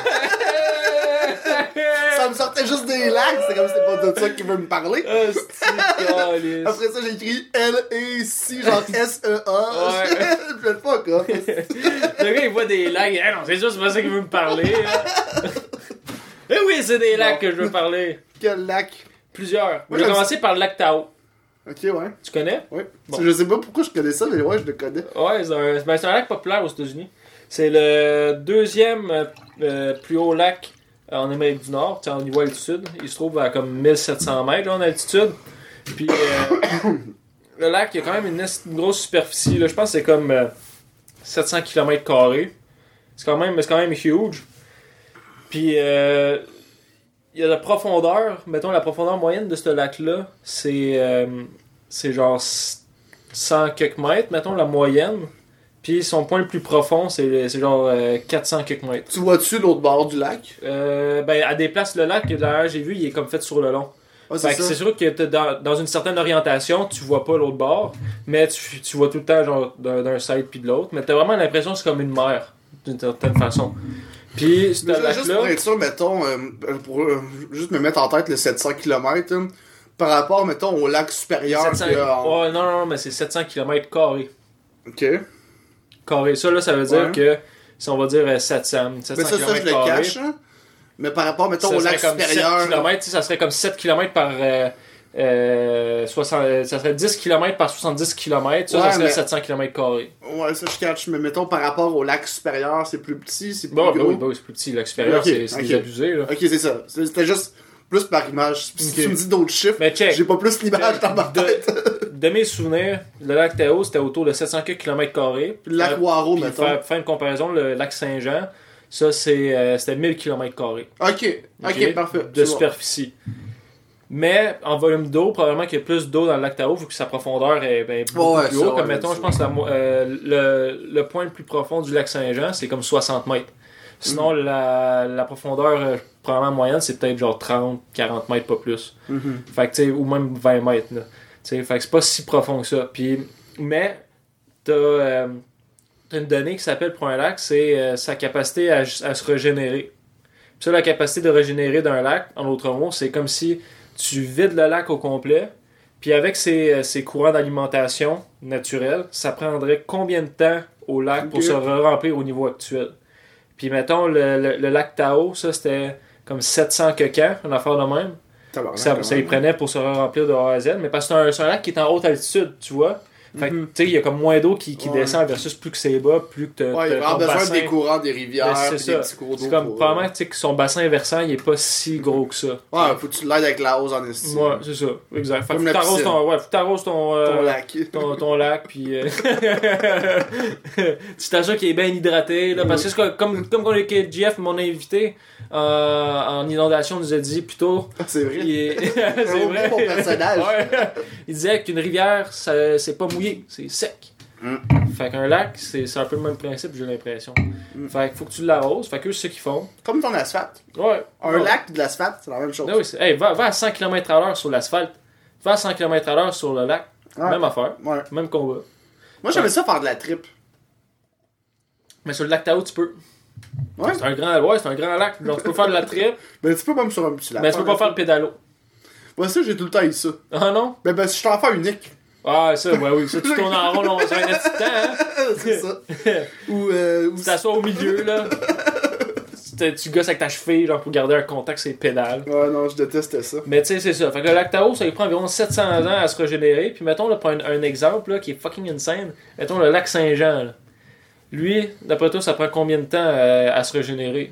Ça me sortait juste des lacs. C'est comme si c'était pas de ça qu'il veut me parler. Après ça, j'ai écrit L-E-C, genre S-E-A. Ouais. Je fais le fuck, hein. Le gars, il voit des lacs. Eh non, c'est sûr, c'est pas ça qu'il veut me parler. Hein. Eh oui, c'est des lacs que je veux parler. Quel lac? Plusieurs. Moi, Je vais j'aime commencer par le lac Tao. Ok, ouais. Tu connais? Ouais. Bon. Je sais pas pourquoi je connais ça, mais ouais, je le connais. Ouais, c'est un lac populaire aux États-Unis. C'est le deuxième plus haut lac en Amérique du Nord, au niveau altitude. Il se trouve à comme 1700 mètres là, en altitude. Puis le lac, il y a quand même une grosse superficie. Là. Je pense que c'est comme 700 km². C'est quand même huge. Puis il y a la profondeur. Mettons, la profondeur moyenne de ce lac-là, c'est genre 100 quelques mètres, mettons, la moyenne. Puis son point le plus profond, c'est genre 400 quelques mètres. Tu vois-tu l'autre bord du lac? Ben, à des places, le lac, d'ailleurs, j'ai vu, il est comme fait sur le long. Ah, Fait que c'est sûr que t'es dans une certaine orientation, tu vois pas l'autre bord, mais tu vois tout le temps genre d'un side puis de l'autre. Mais t'as vraiment l'impression que c'est comme une mer, d'une certaine façon. Puis, ce Mais juste pour lac-là... être sûr, mettons, pour juste me mettre en tête le 700 km, par rapport, mettons, au lac supérieur. 700... que, Ouais, non, mais c'est 700 km carrés. Ok. Carré. Ça, là, ça veut dire Ouais. que, si on va dire 700 Mais ça, km je le cache, hein. Mais par rapport, mettons, au lac supérieur. 7 km, ça serait comme 7 km par... 60, ça serait 10 km par 70 km, ça, Ouais, ça serait mais- 700 km carrés. Ouais, ça, je catch. Mais mettons, par rapport au lac supérieur, c'est plus petit, c'est plus Bon, gros. oui, c'est plus petit. Lac supérieur, Ok, c'est ok. des abusés, là. Ok, c'est ça. C'était juste plus par image. Si Ok. tu me dis d'autres chiffres, Mais check. j'ai pas plus l'image dans ma tête. De mes souvenirs, le lac Tao, c'était autour de 700 km². Le lac Waro, Puis mettons. faire une comparaison, le lac Saint-Jean, ça, c'était 1000 km². Ok, parfait. De C'est bon. superficie. Mais en volume d'eau, probablement qu'il y a plus d'eau dans le lac Tao, vu que sa profondeur est beaucoup Ouais, plus ça, haut. ouais, Comme mettons, ça. je pense que le point le plus profond du lac Saint-Jean, c'est comme 60 mètres. Sinon, la profondeur probablement moyenne, c'est peut-être genre 30, 40 mètres, pas plus. Mhm. Fait que, tu sais, ou même 20 mètres. Là. T'sais, fait que c'est pas si profond que ça. Puis, mais, t'as une donnée qui s'appelle pour un lac, c'est sa capacité à se régénérer. Puis ça, la capacité de régénérer d'un lac, en d'autres mots, c'est comme si tu vides le lac au complet, puis avec ses courants d'alimentation naturels, ça prendrait combien de temps au lac pour Ok. se remplir au niveau actuel. Puis mettons, le lac Tao, ça c'était comme 700 quecans, une affaire de même. Tabarnak, Ça quand y même. prenait pour se remplir de A à Z, mais parce que c'est un lac qui est en haute altitude, tu vois. Fait que, tu sais, il y a comme moins d'eau qui Ouais. descend versus plus que c'est bas, plus que t'as Ouais, il y a ton vraiment besoin bassin. des courants, des rivières, Ben, c'est pis ça. des petits cours d'eau. C'est comme, pour- probablement, tu sais, que son bassin versant, il est pas si gros que ça. Ouais, faut que tu l'aides avec la hausse en estime. Ouais, c'est ça, exact. Fait que Comme faut la que t'arroses piscine. ton, ouais, faut que t'arroses ton, Ton lac. ton lac, puis tu t'assures qu'il est bien hydraté, là, parce que c'est comme que Jeff, mon invité, en inondation, nous a dit plus tôt, C'est vrai. c'est On oublie mon personnage. Ouais. Il disait qu'une rivière, c'est pas mouillé, c'est sec. Fait qu'un lac, c'est un peu le même principe, j'ai l'impression. Fait qu'il faut que tu l'arroses, fait que c'est ce qu'ils font. Comme ton asphalte. Ouais. Un Ouais. lac pis de l'asphalte, c'est la même chose. Ah oui, hey, va à 100 km/h sur l'asphalte. Va à 100 km/h sur le lac. Ouais. Même affaire. Ouais. Même combat. Moi, j'aimais ça faire de la trip. Mais sur le lac Tao, tu peux. Ouais. C'est un grand lac. Donc tu peux faire de la trip, Ben, tu peux même sur un petit lac. mais tu peux pas faire le pédalo. Ouais, ça, j'ai tout le temps eu ça. Ah non? Ben, si je suis enfant unique. Ah, ça, ouais, oui. Ça, tu tournes en rond, on se fait un petit temps, hein? C'est ça. Ou Tu t'assois au milieu, là. Tu gosses avec ta cheville, genre, pour garder un contact sur les pédales. Ouais, non, je détestais ça. Mais tu sais, c'est ça. Fait que le lac Tao, ça lui prend environ 700 ans à se régénérer. Puis mettons, là, pour un exemple là, qui est fucking insane, mettons le lac Saint-Jean. Là. Lui, d'après toi, ça prend combien de temps à se régénérer?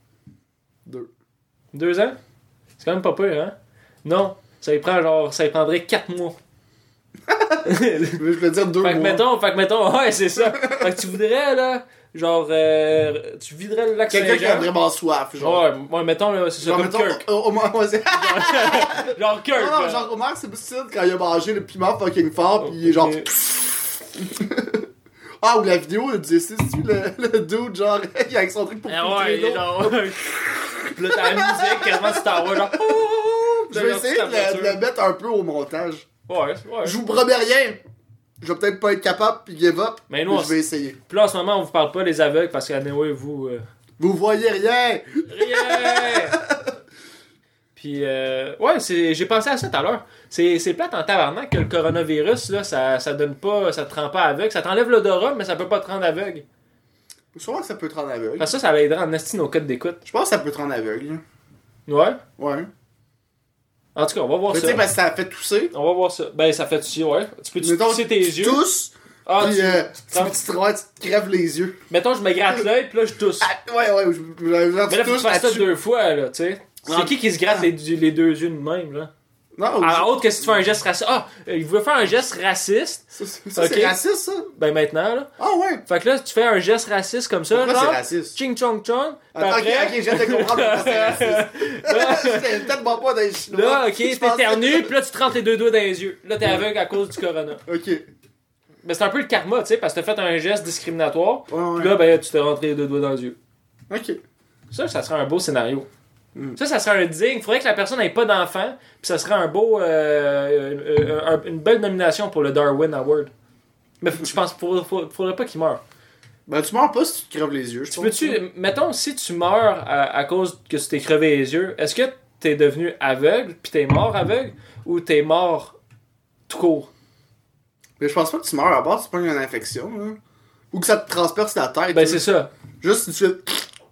2 ans? C'est quand même pas peur, hein? Non. Ça lui prendrait 4 mois. Je veux dire 2 Fait mois. que mettons, ouais, c'est ça. Fait que tu voudrais, là, genre, tu viderais le lac Quelqu'un qui a Saint-Jean. vraiment soif, genre. Ouais, mettons, là, c'est ça, Genre, comme mettons, Kirk. Omar, ouais, c'est... Genre Kirk, Non, là. genre, Omar, c'est possible quand il a mangé le piment fucking fort, pis il est genre... Ok. Ah, ou la vidéo, le disait, c'est-tu le dude, genre, il a avec son truc pour Ah ouais, filtrer il est l'eau. genre. Puis là, t'as la musique, quasiment tu t'envoies genre. Je vais essayer de le mettre un peu au montage. Ouais. Je vous promets rien. Je vais peut-être pas être capable, pis give up, Mais nous, je vais essayer. Puis là, en ce moment, on vous parle pas des aveugles parce qu'anyway, vous. Vous voyez rien! Rien! Puis, ouais, j'ai pensé à ça tout à l'heure. C'est plate en tabarnak que le coronavirus, là, ça donne pas, ça te rend pas aveugle. Ça t'enlève l'odorat, mais ça peut pas te rendre aveugle. Sûrement que ça peut te rendre aveugle. Parce que ça l'aiderait en esti nos codes d'écoute. Je pense que ça peut te rendre aveugle. Ouais. Ouais. En tout cas, on va voir Mais tu sais, ça. parce que ça a fait tousser. On va voir ça. Ben, ça fait aussi, ouais. Tu peux-tu Mettons, tousser tes tu yeux? tousses, Ah, pis tu... tu te crèves les yeux. Mettons, je me gratte l'œil, puis là, je tousse. Ah, ouais, genre, Mais là, tu faut que touches tu fasses ça là-dessus. 2 fois, là, tu sais. C'est Ah. qui se gratte les 2 yeux de même, là? Non, À autre que si tu fais un geste raciste. Ah, il voulait faire un geste raciste. ça, Ok. c'est raciste, ça? Ben maintenant, là. Ah ouais. Fait que là, tu fais un geste raciste comme ça, Pourquoi genre. c'est raciste? Ching chong chong. Puis Attends, après, ok, je viens de comprendre pourquoi c'est raciste. J'étais tellement pas dans les chinois. là, ok, Je pensais- t'éternues, puis là, tu te rentres les 2 doigts dans les yeux. Là, t'es aveugle à cause du corona. Ok. Mais c'est un peu le karma, tu sais, parce que t'as fait un geste discriminatoire. Ouais, Puis là, ben, tu t'es rentré les 2 doigts dans les yeux. Ok. Ça serait un beau scénario. Mm. Ça serait un digne. Faudrait que la personne n'ait pas d'enfant, puis ça serait un beau, une belle nomination pour le Darwin Award. Mais je pense qu'il faudrait pas qu'il meure. Ben, tu meurs pas si tu te crèves les yeux, je Tu pense. peux-tu, mettons, si tu meurs à cause que tu t'es crevé les yeux, est-ce que t'es devenu aveugle, puis t'es mort aveugle, ou t'es mort tout court? Mais je pense pas que tu meurs à part si tu prends une infection, là. Ou que ça te transperce la tête. Ben là. c'est ça. Juste si tu fais.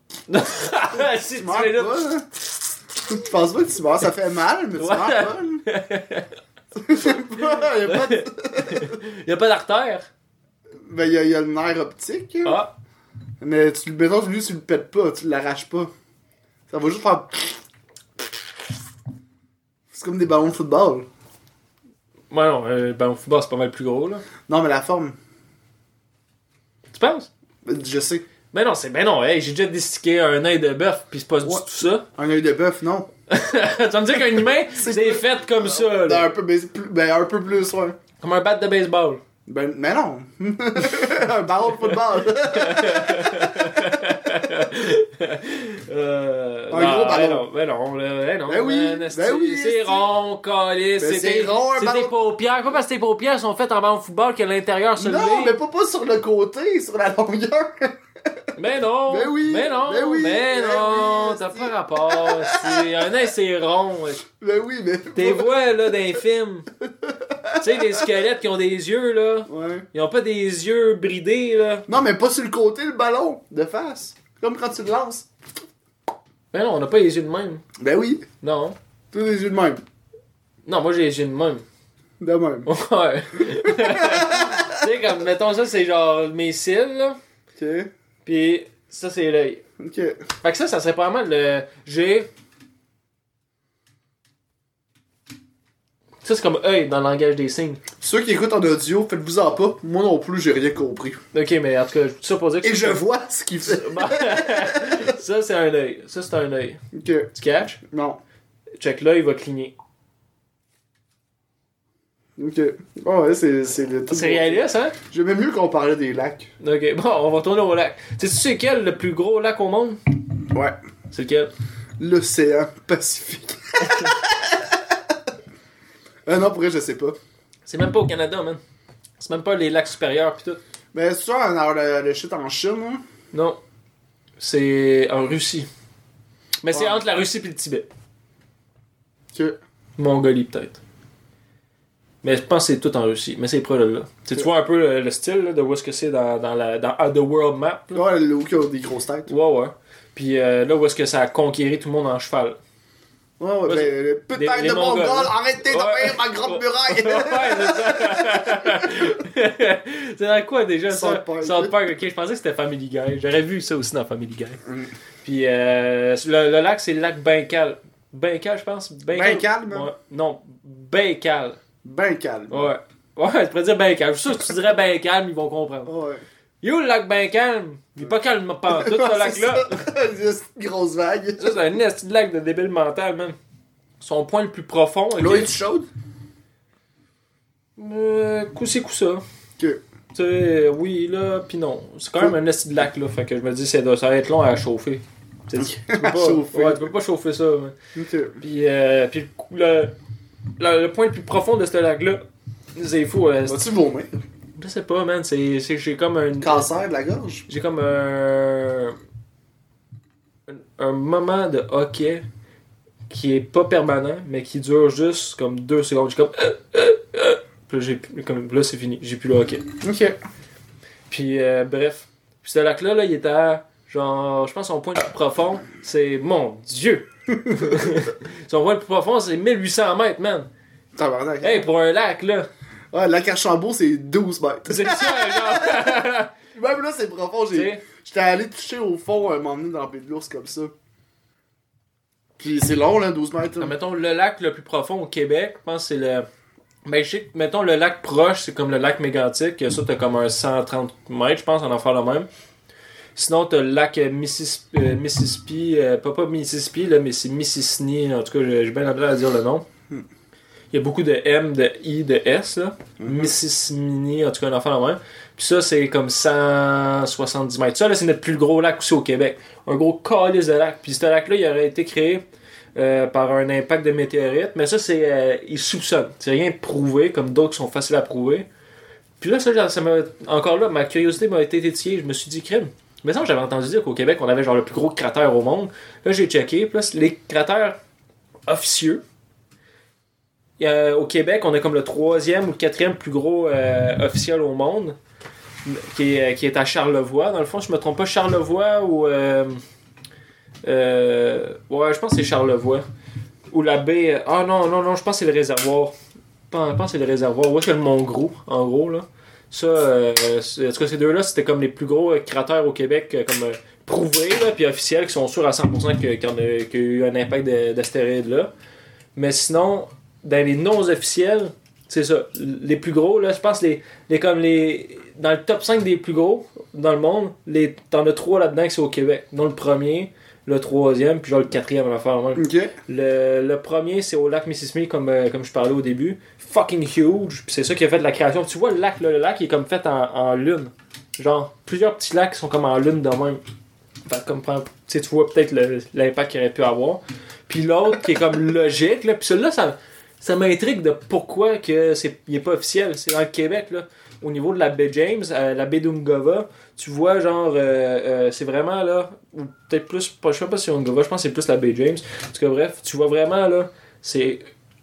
Si Tu tu meurs fais là- pas, là. Tu penses pas que tu meurs, ça fait mal, mais tu Ouais. meurs pas, là. Je sais pas, y a pas de... Y a pas d'artère. Ben, y a le nerf optique, là. Ah. Mais mettons, lui, tu le pètes pas, tu l'arraches pas. Ça va juste faire. C'est comme des ballons de football. Ouais, non, ben au football, c'est pas mal plus gros, là. Non, mais la forme, Tu penses? je sais. Ben non, hey, j'ai déjà destiqué un œil de bœuf, pis c'est pas du Ouais. tout ça. Un œil de bœuf, non. Tu vas me dire qu'un humain, c'est fait comme ça, Ben, là. un peu, un peu plus, ouais. Comme un bat de baseball. Ben, mais non. Un ballon de football. Un gros ballon. Ben non, Ben oui, man, ben oui, c'est c'est- rond, calice. Ben c'est rond, un c'est ballon. tes paupières. Pas parce que tes paupières sont faites en ballon de football que l'intérieur se Non, lève. mais pas sur le côté, sur la longueur. Ben non. Ben oui, Ben non. ben oui, Ben ben non. oui, T'as c'est- pas rapport. Un œil, c'est rond. Ben oui, mais. Tes voix, là, d'un film. Tu sais, les squelettes qui ont des yeux, là. Ouais. Ils ont pas des yeux bridés, là. Non, mais pas sur le côté, le ballon, de face. Comme quand tu le lances. Ben non, on a pas les yeux de même. Ben oui, Non. tous les yeux de même. Non, moi j'ai les yeux de même. De même. Ouais. Tu sais, comme, mettons ça, c'est genre mes cils, là. Ok. Pis ça, c'est l'œil. Ok. Fait que ça serait pas mal le. J'ai. Ça, c'est comme œil dans le langage des signes. Ceux qui écoutent en audio, faites-vous-en pas. Moi non plus, j'ai rien compris. Ok, mais en tout cas, tout ça pour dire que. Et je vois ce qu'il fait. Ça, c'est un œil. Ça, c'est un œil. Ok. Tu catches? Non. Check là, il va cligner. Ok. Oh ouais, c'est le tout. C'est réaliste, hein? J'aimais mieux qu'on parlait des lacs. Ok, bon, on va tourner au lac. Sais-tu c'est quel le plus gros lac au monde? Ouais. C'est lequel? L'océan Pacifique. Non, pour vrai, je sais pas. C'est même pas au Canada, man. C'est même pas les lacs supérieurs pis tout. Mais c'est ça, le shit en Chine, hein? Non. C'est en Russie. Mais c'est Ouais. entre la Russie pis le Tibet. Que. Mongolie, peut-être. Mais je pense que c'est tout en Russie. Mais c'est près de là. Tu vois un peu le style là, de où est-ce que c'est dans The World Map. Là. Ouais, là où il y a des grosses têtes. Ouais. Puis là où est-ce que ça a conquéri tout le monde en cheval. Ouais, Ouais, ben, putain les de Mongols, Mongols, hein. arrêtez d'envahir ma grande muraille! Ouais, c'est ça. C'est dans quoi déjà ça? South Park. South Park, ok, je pensais que c'était Family Guy. J'aurais vu ça aussi dans Family Guy. Mm. Puis le lac, c'est le lac Baïkal. Baïkal, je pense. Baïkal, même? Ouais. Non, Baïkal. Ben calme. Ouais. Ouais, tu pourrais dire ben calme. Je suis sûr que tu dirais ben calme, ils vont comprendre. Ouais. Yo, le lac ben calme. Il est pas calme pas tout ce lac-là. C'est une grosse vague. Ça, c'est un esti de lac de débile mental, man. Son point le plus profond. ok? L'eau est chaude? Coup c'est coup ça. Ok. Tu sais, oui, là, pis non. C'est quand même un esti de lac, là. Fait que je me dis, ça va être long à chauffer. Tu sais, tu peux pas, Chauffer. ouais, tu peux pas chauffer ça, man. Ok. Puis le point le plus profond de ce lac-là, c'est fou. Vas-tu vomir? Je sais pas, man. J'ai comme un. Cancer de la gorge? J'ai comme un moment de hockey qui est pas permanent, mais qui dure juste comme 2 secondes. J'ai comme. Puis là, c'est fini. J'ai plus le hockey. Ok. Puis, bref. Puis ce lac-là, là, il était à. Genre, je pense que son point le plus profond, c'est. Mon Dieu! Son point le plus profond, c'est 1800 mètres, man. Tabarnak. Hey, pour un lac, là. Ouais, le lac Archambault, c'est 12 mètres. C'est ça, genre. Même là, c'est profond. T'sais. J'étais allé toucher au fond un moment donné dans le pays de l'ours comme ça. Puis c'est long, là, 12 mètres. Ah, mettons, le lac le plus profond au Québec, je pense que c'est le. Ben, je sais que, mettons, le lac proche, c'est comme le lac mégantique. Ça, t'as comme un 130 mètres, je pense, en faire le même. Sinon, t'as le lac Mississippi, pas Mississippi, là, mais c'est Mississippi. En tout cas, j'ai bien la à dire le nom. Il y a beaucoup de M, de I, de S, là. Mississippi, en tout cas, un enfant le même. Puis ça, c'est comme 170 mètres. Ça, là, c'est notre plus gros lac aussi au Québec. Un gros calice de lac. Puis ce lac-là, il aurait été créé par un impact de météorite. Mais ça, c'est. Ils soupçonnent. C'est rien prouvé, comme d'autres qui sont faciles à prouver. Puis là, ça m'a. Encore là, ma curiosité m'a été étillée. Je me suis dit, crème. Mais ça, j'avais entendu dire qu'au Québec, on avait genre le plus gros cratère au monde. Là, j'ai checké. Puis là, les cratères officieux. Au Québec, on a comme le 3e ou le 4e plus gros officiel au monde. Qui est à Charlevoix. Dans le fond, je me trompe pas, Charlevoix ou. Ouais, je pense que c'est Charlevoix. Ou la baie. Ah non, je pense que c'est le réservoir. Je pense que c'est le réservoir. Ouais, c'est le Mont-Gros, en gros, là. Ça, en tout cas, ces deux-là, c'était comme les plus gros cratères au Québec, comme prouvés, là, puis officiels, qui sont sûrs à 100% qu'il y a eu un impact d'astéroïdes là. Mais sinon, dans les non-officiels, c'est ça. Les plus gros, là, je pense, dans le top 5 des plus gros dans le monde, t'en as 3 là-dedans qui sont au Québec. Dont le premier, le 3e, puis genre le 4e à la faire même. Ok. Le premier, c'est au lac Mississippi, comme je parlais au début. Fucking huge. Puis c'est ça qui a fait la création. Tu vois, le lac, il est comme fait en lune. Genre, plusieurs petits lacs sont comme en lune de même. Fait comme, tu vois peut-être l'impact qu'il aurait pu avoir. Puis l'autre, qui est comme logique, là. Puis celui-là, ça m'intrigue de pourquoi il est pas officiel. C'est dans le Québec, là. Au niveau de la baie James, la baie d'Ungava, tu vois, genre, c'est vraiment, là, ou peut-être plus, je sais pas si c'est Ungava, je pense que c'est plus la baie James. En tout cas, bref, tu vois vraiment, là, c'est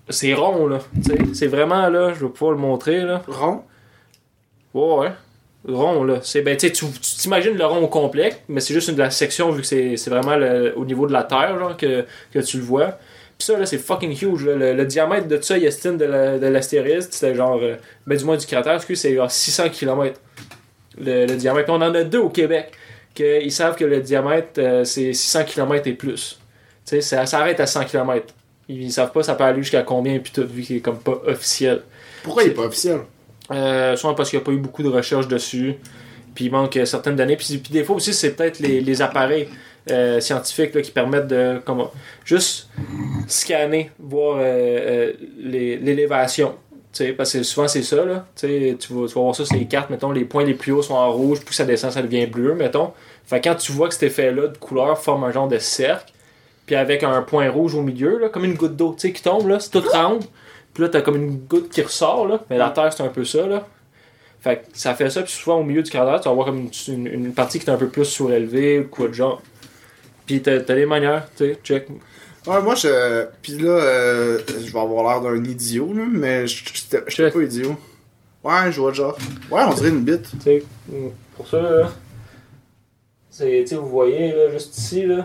c'est rond, là. T'sais, c'est vraiment, là, je vais pouvoir le montrer, là. Rond? Ouais. Rond, là. C'est, ben, tu t'imagines le rond au complet, mais c'est juste une de la section, vu que c'est vraiment au niveau de la Terre, genre, que tu le vois. Pis ça, là, c'est fucking huge, là. Le diamètre de ça, il estime de l'astéroïde, c'était genre, ben, du moins du cratère, excuse, c'est genre 600 km. Le diamètre. Puis on en a 2 au Québec, qu'ils savent que le diamètre, c'est 600 km et plus. Tu sais, ça s'arrête à 100 km. Ils savent pas ça peut aller jusqu'à combien, puis tout, vu qu'il est comme pas officiel. Pourquoi il est pas officiel? Soit parce qu'il n'y a pas eu beaucoup de recherches dessus, puis il manque certaines données, puis des fois aussi c'est peut-être les appareils scientifiques là, qui permettent de juste scanner, voir l'élévation. T'sais, parce que souvent c'est ça, là. Tu vas voir ça sur les cartes, mettons, les points les plus hauts sont en rouge, plus ça descend, ça devient bleu, mettons. Fait que quand tu vois que cet effet-là de couleur forme un genre de cercle, puis avec un point rouge au milieu, là, comme une goutte d'eau qui tombe, là, c'est tout round. Puis là, t'as comme une goutte qui ressort, là. Mais la Terre, c'est un peu ça, là. Fait que ça fait ça, puis souvent, au milieu du cratère, tu vas voir comme une partie qui est un peu plus surélevée, ou quoi de genre. Puis t'as des manières, tu sais, check. Ouais, moi, Pis là, je vais avoir l'air d'un idiot, là, mais j'étais pas idiot. Ouais, je vois le genre. Ouais, on dirait une bite. Tu sais, pour ça, là. Tu sais, vous voyez, là, juste ici, là.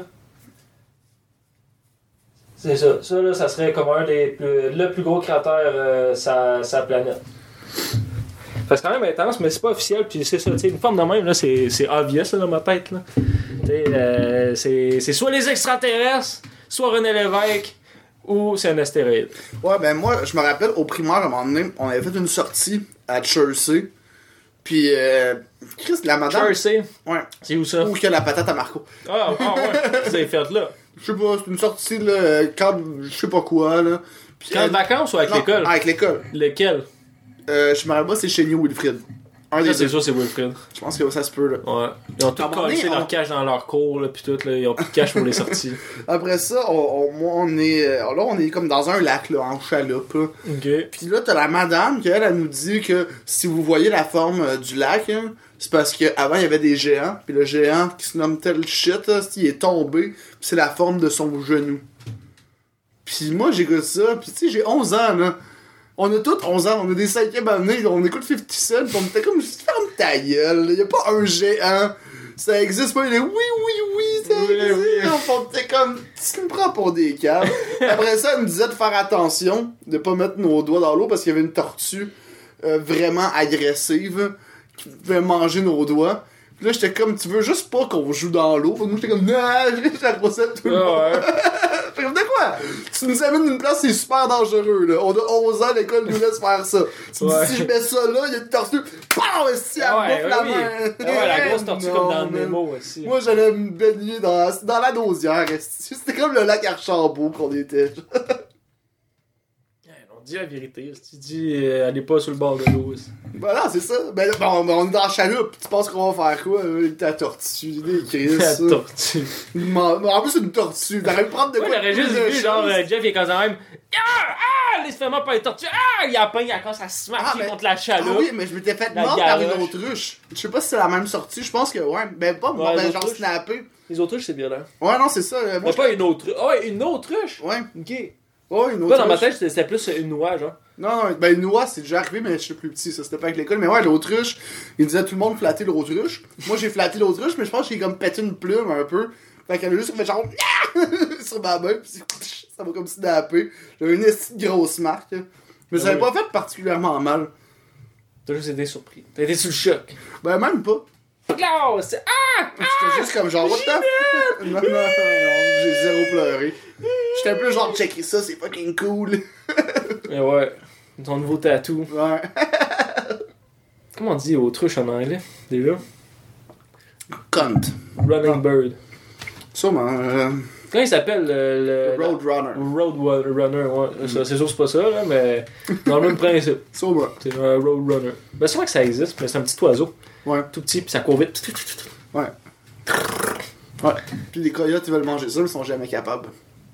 C'est ça. Ça, là, ça serait comme le plus gros cratère sa planète. Fait que c'est quand même intense, mais c'est pas officiel, puis c'est ça, tu sais, une forme de même, là, c'est obvious, là, dans ma tête, là. Tu sais, c'est soit les extraterrestres, soit René Lévesque, ou c'est un astéroïde. Ouais, ben moi, je me rappelle, au primaire, à un moment donné, on avait fait une sortie à Chersey, puis Chris, la madame... Chersey? Ouais. C'est où ça? Où qu'il y a la patate à Marco. Ah ouais, vous avez fait là. Je sais pas, c'est une sortie, là, camp, je sais pas quoi, là. Puis, Camp de vacances ou avec l'école? Avec l'école. Lequel? Je me rappelle pas, c'est chez New Wilfrid. Un des Ça, c'est deux. sûr, c'est Wilfrid. Je pense que ça se peut, là. Ouais. Ils ont tout collé leur cache dans leur cours, là, pis tout, là. Ils ont plus de cache pour les sorties. Après ça, on est comme dans un lac, là, en chaloupe, là. Ok. Puis là, t'as la madame qui, elle nous dit que si vous voyez la forme du lac, hein, c'est parce qu'avant, il y avait des géants. Puis le géant qui se nomme tel shit, là, il est tombé. Puis c'est la forme de son genou. Puis moi, j'écoute ça. Puis tu sais, j'ai 11 ans, là. On a tous 11 ans, on a des 5e années, on écoute 50 Cent, pis on était comme, juste ferme ta gueule, y'a pas un géant, ça existe pas, il est oui, ça existe, oui. On était comme, tu me prends pour des câbles. Après ça, elle nous disait de faire attention, de pas mettre nos doigts dans l'eau, parce qu'il y avait une tortue vraiment agressive, qui pouvait manger nos doigts. Puis là, j'étais comme, tu veux juste pas qu'on joue dans l'eau, moi j'étais comme, non, j'arrosais tout le monde. J'étais comme, de quoi? Tu nous amènes une place, c'est super dangereux, là. On a 11 ans, l'école nous laisse faire ça. Tu me dis, si je mets ça là, il y a une tortue, PAM! Si elle bouffe la main. Ouais, la grosse tortue comme dans Nemo aussi. Moi, j'allais me baigner dans la Nausière. C'était comme le lac Archambault qu'on était. On dit la vérité, si tu dis, elle est pas sur le bord de l'eau. Ben non, c'est ça. Ben là, on est dans la chaloupe. Tu penses qu'on va faire quoi? Ta tortue, des crises. La tortue. En plus, c'est une tortue. T'aurais pu prendre de quoi? Ouais, j'aurais juste vu, genre, Jeff, il est quand même. Il se fait mort par les tortues. Il a peint, il a commencé à se marcher contre la chaloupe. Ah oui, mais je m'étais fait La mort par garoche. une autruche. Je sais pas si c'est la même sortie. Je pense que, ouais. Ben pas mort, ben genre snappé. Les autruches, c'est violent. Ouais, non, c'est ça. Mais pas une autruche. Ah ouais, une autruche? Ouais. Ok. Ouais, une Pas autruche. dans ma tête, c'était plus une noix, genre. Non, ben une noix, c'est déjà arrivé, mais j'étais plus petit, ça c'était pas avec l'école. Mais ouais, l'autruche, il disait à tout le monde flatter l'autruche. Moi j'ai flatté l'autruche, mais je pense qu'il a comme pété une plume un peu. Fait qu'elle a juste fait genre sur ma main, pis ça m'a comme snappé. J'avais une grosse marque. Mais ça avait pas fait particulièrement mal. T'as juste été surpris. T'as été sous le choc. Ben même pas. Là, c'est. J'étais juste comme genre, what the fuck? Non, j'ai zéro pleuré. J'étais un peu genre, checker ça, c'est fucking cool. Mais ouais. Ton nouveau tatou. Ouais. Comment on dit autruche en anglais, déjà? Cunt. Running Bird. Sûrement. Comment il s'appelle le Roadrunner. Roadrunner, ouais. Ça, c'est sûr que c'est pas ça, là, mais dans le même principe. Sûrement. C'est un Roadrunner. Ben, c'est vrai que ça existe, mais c'est un petit oiseau. Ouais. Tout petit, puis ça court vite. Ouais. Ouais. Puis les coyotes, ils veulent manger ça, mais ils sont jamais capables.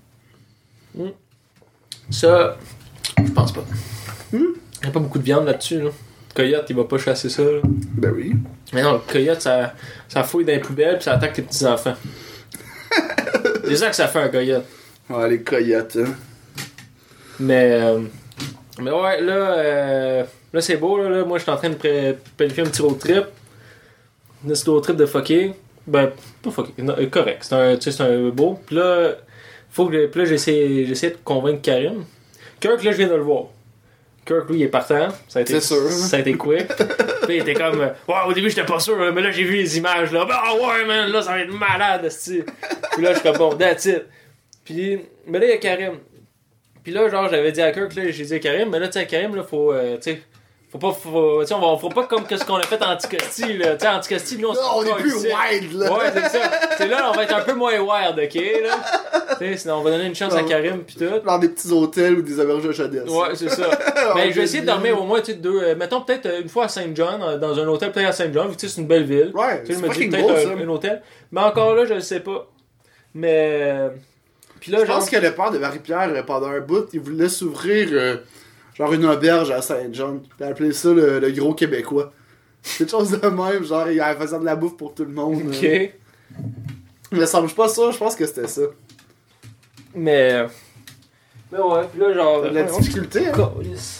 Ça, je pense pas. Il y a pas beaucoup de viande là-dessus, là. Le coyote, il va pas chasser ça, là. Ben oui. Mais non, le coyote, ça fouille dans les poubelles, puis ça attaque les petits-enfants. C'est ça que ça fait un coyote. Ouais, les coyotes, hein. Mais ouais, là c'est beau, là. Moi, je suis en train de planifier un petit road trip. Un petit road trip de fucker. Ben, pas fucker, non, correct. C'est un beau. Puis là, puis là, j'essaie de convaincre Karim. Kirk, là, je viens de le voir. Kirk, lui, il est partant. Ça a été, c'est sûr. Ça a été quick. Puis il était comme, ouais, au début, j'étais pas sûr, mais là, j'ai vu les images, là. Ah ouais, man, là, ça va être malade, esti. Puis là, je suis comme, bon, that's it. Puis, mais là, il y a Karim. Puis là, genre, j'avais dit à Kirk, là, j'ai dit à Karim, mais là, tu sais, Karim, là, faut, tu sais, faut pas, tu sais, on fera pas comme ce qu'on a fait en Anticosti, là. Tu sais, Anticosti, nous, on est plus wild, là. Ouais, c'est ça. C'est là, on va être un peu moins wild, ok, là. Tu sais, sinon, on va donner une chance à Karim, pis tout. Dans des petits hôtels ou des auberges de jeunesse. Ouais, c'est ça. Mais je vais essayer de dormir au moins, tu sais, mettons peut-être une fois à Saint John, dans un hôtel peut-être à Saint John, vu que c'est une belle ville. Ouais, tu sais, c'est je me dis fucking peut-être beau, un hôtel. Mais encore là, je le sais pas. Mais. Puis là, je pense que le père de Marie-Pierre, pendant un bout, il voulait s'ouvrir genre une auberge à Saint-John. Il appelait ça le gros Québécois. Quelque chose de même, genre il faisait de la bouffe pour tout le monde. Ok. Mais ça me pas sûr, je pense que c'était ça. Mais ouais, puis là, genre. T'as de la difficulté, hein?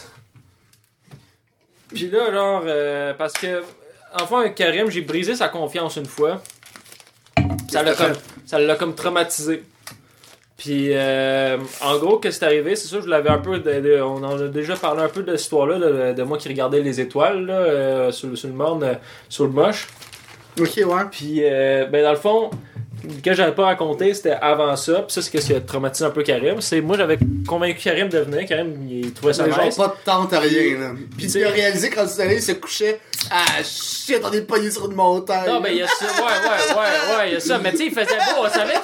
Puis là, genre, parce que, enfin, avec Karim, j'ai brisé sa confiance une fois. Ça l'a comme traumatisé. Puis, en gros, qu'est-ce qui est arrivé? C'est ça, je l'avais un peu. On en a déjà parlé un peu de cette histoire-là, de moi qui regardais les étoiles, là, sur le morne, sur le moche. Ok, ouais. Puis, ben, dans le fond, que j'avais pas raconté, c'était avant ça. Puis ça, c'est ce qui a traumatisé un peu Karim. C'est moi, j'avais convaincu Karim de venir. Karim, il trouvait ça genre nice. pas de tente à rien, là. Puis T'sais- tu as réalisé quand tu allais, il se couchait. Ah shit, on est pogné sur une montagne. Non, ben, il y a ça, ouais, il y a ça. Mais tu sais, il faisait beau, on savait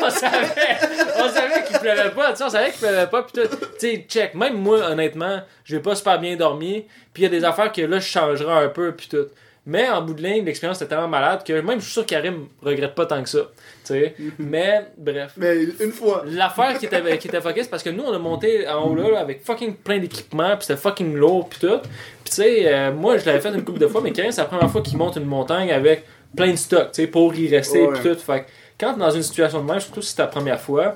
qu'il pleuvait pas, tu sais, on savait qu'il pleuvait pas, pis tout. Tu sais, check, même moi, honnêtement, j'ai pas super bien dormi, pis il y a des affaires que là, je changerai un peu, pis tout. Mais en bout de ligne, l'expérience était tellement malade que même je suis sûr que Karim regrette pas tant que ça. Tu sais. Mais bref. Mais une fois. L'affaire qui était fuckée, c'est parce que nous, on a monté en haut là avec fucking plein d'équipements, pis c'était fucking lourd, pis tout. Pis tu sais, moi, je l'avais fait une couple de fois, mais Karim, c'est la première fois qu'il monte une montagne avec plein de stock, tu sais, pour y rester, Ouais. pis tout. Fait que quand t'es dans une situation de même, surtout si c'est ta première fois,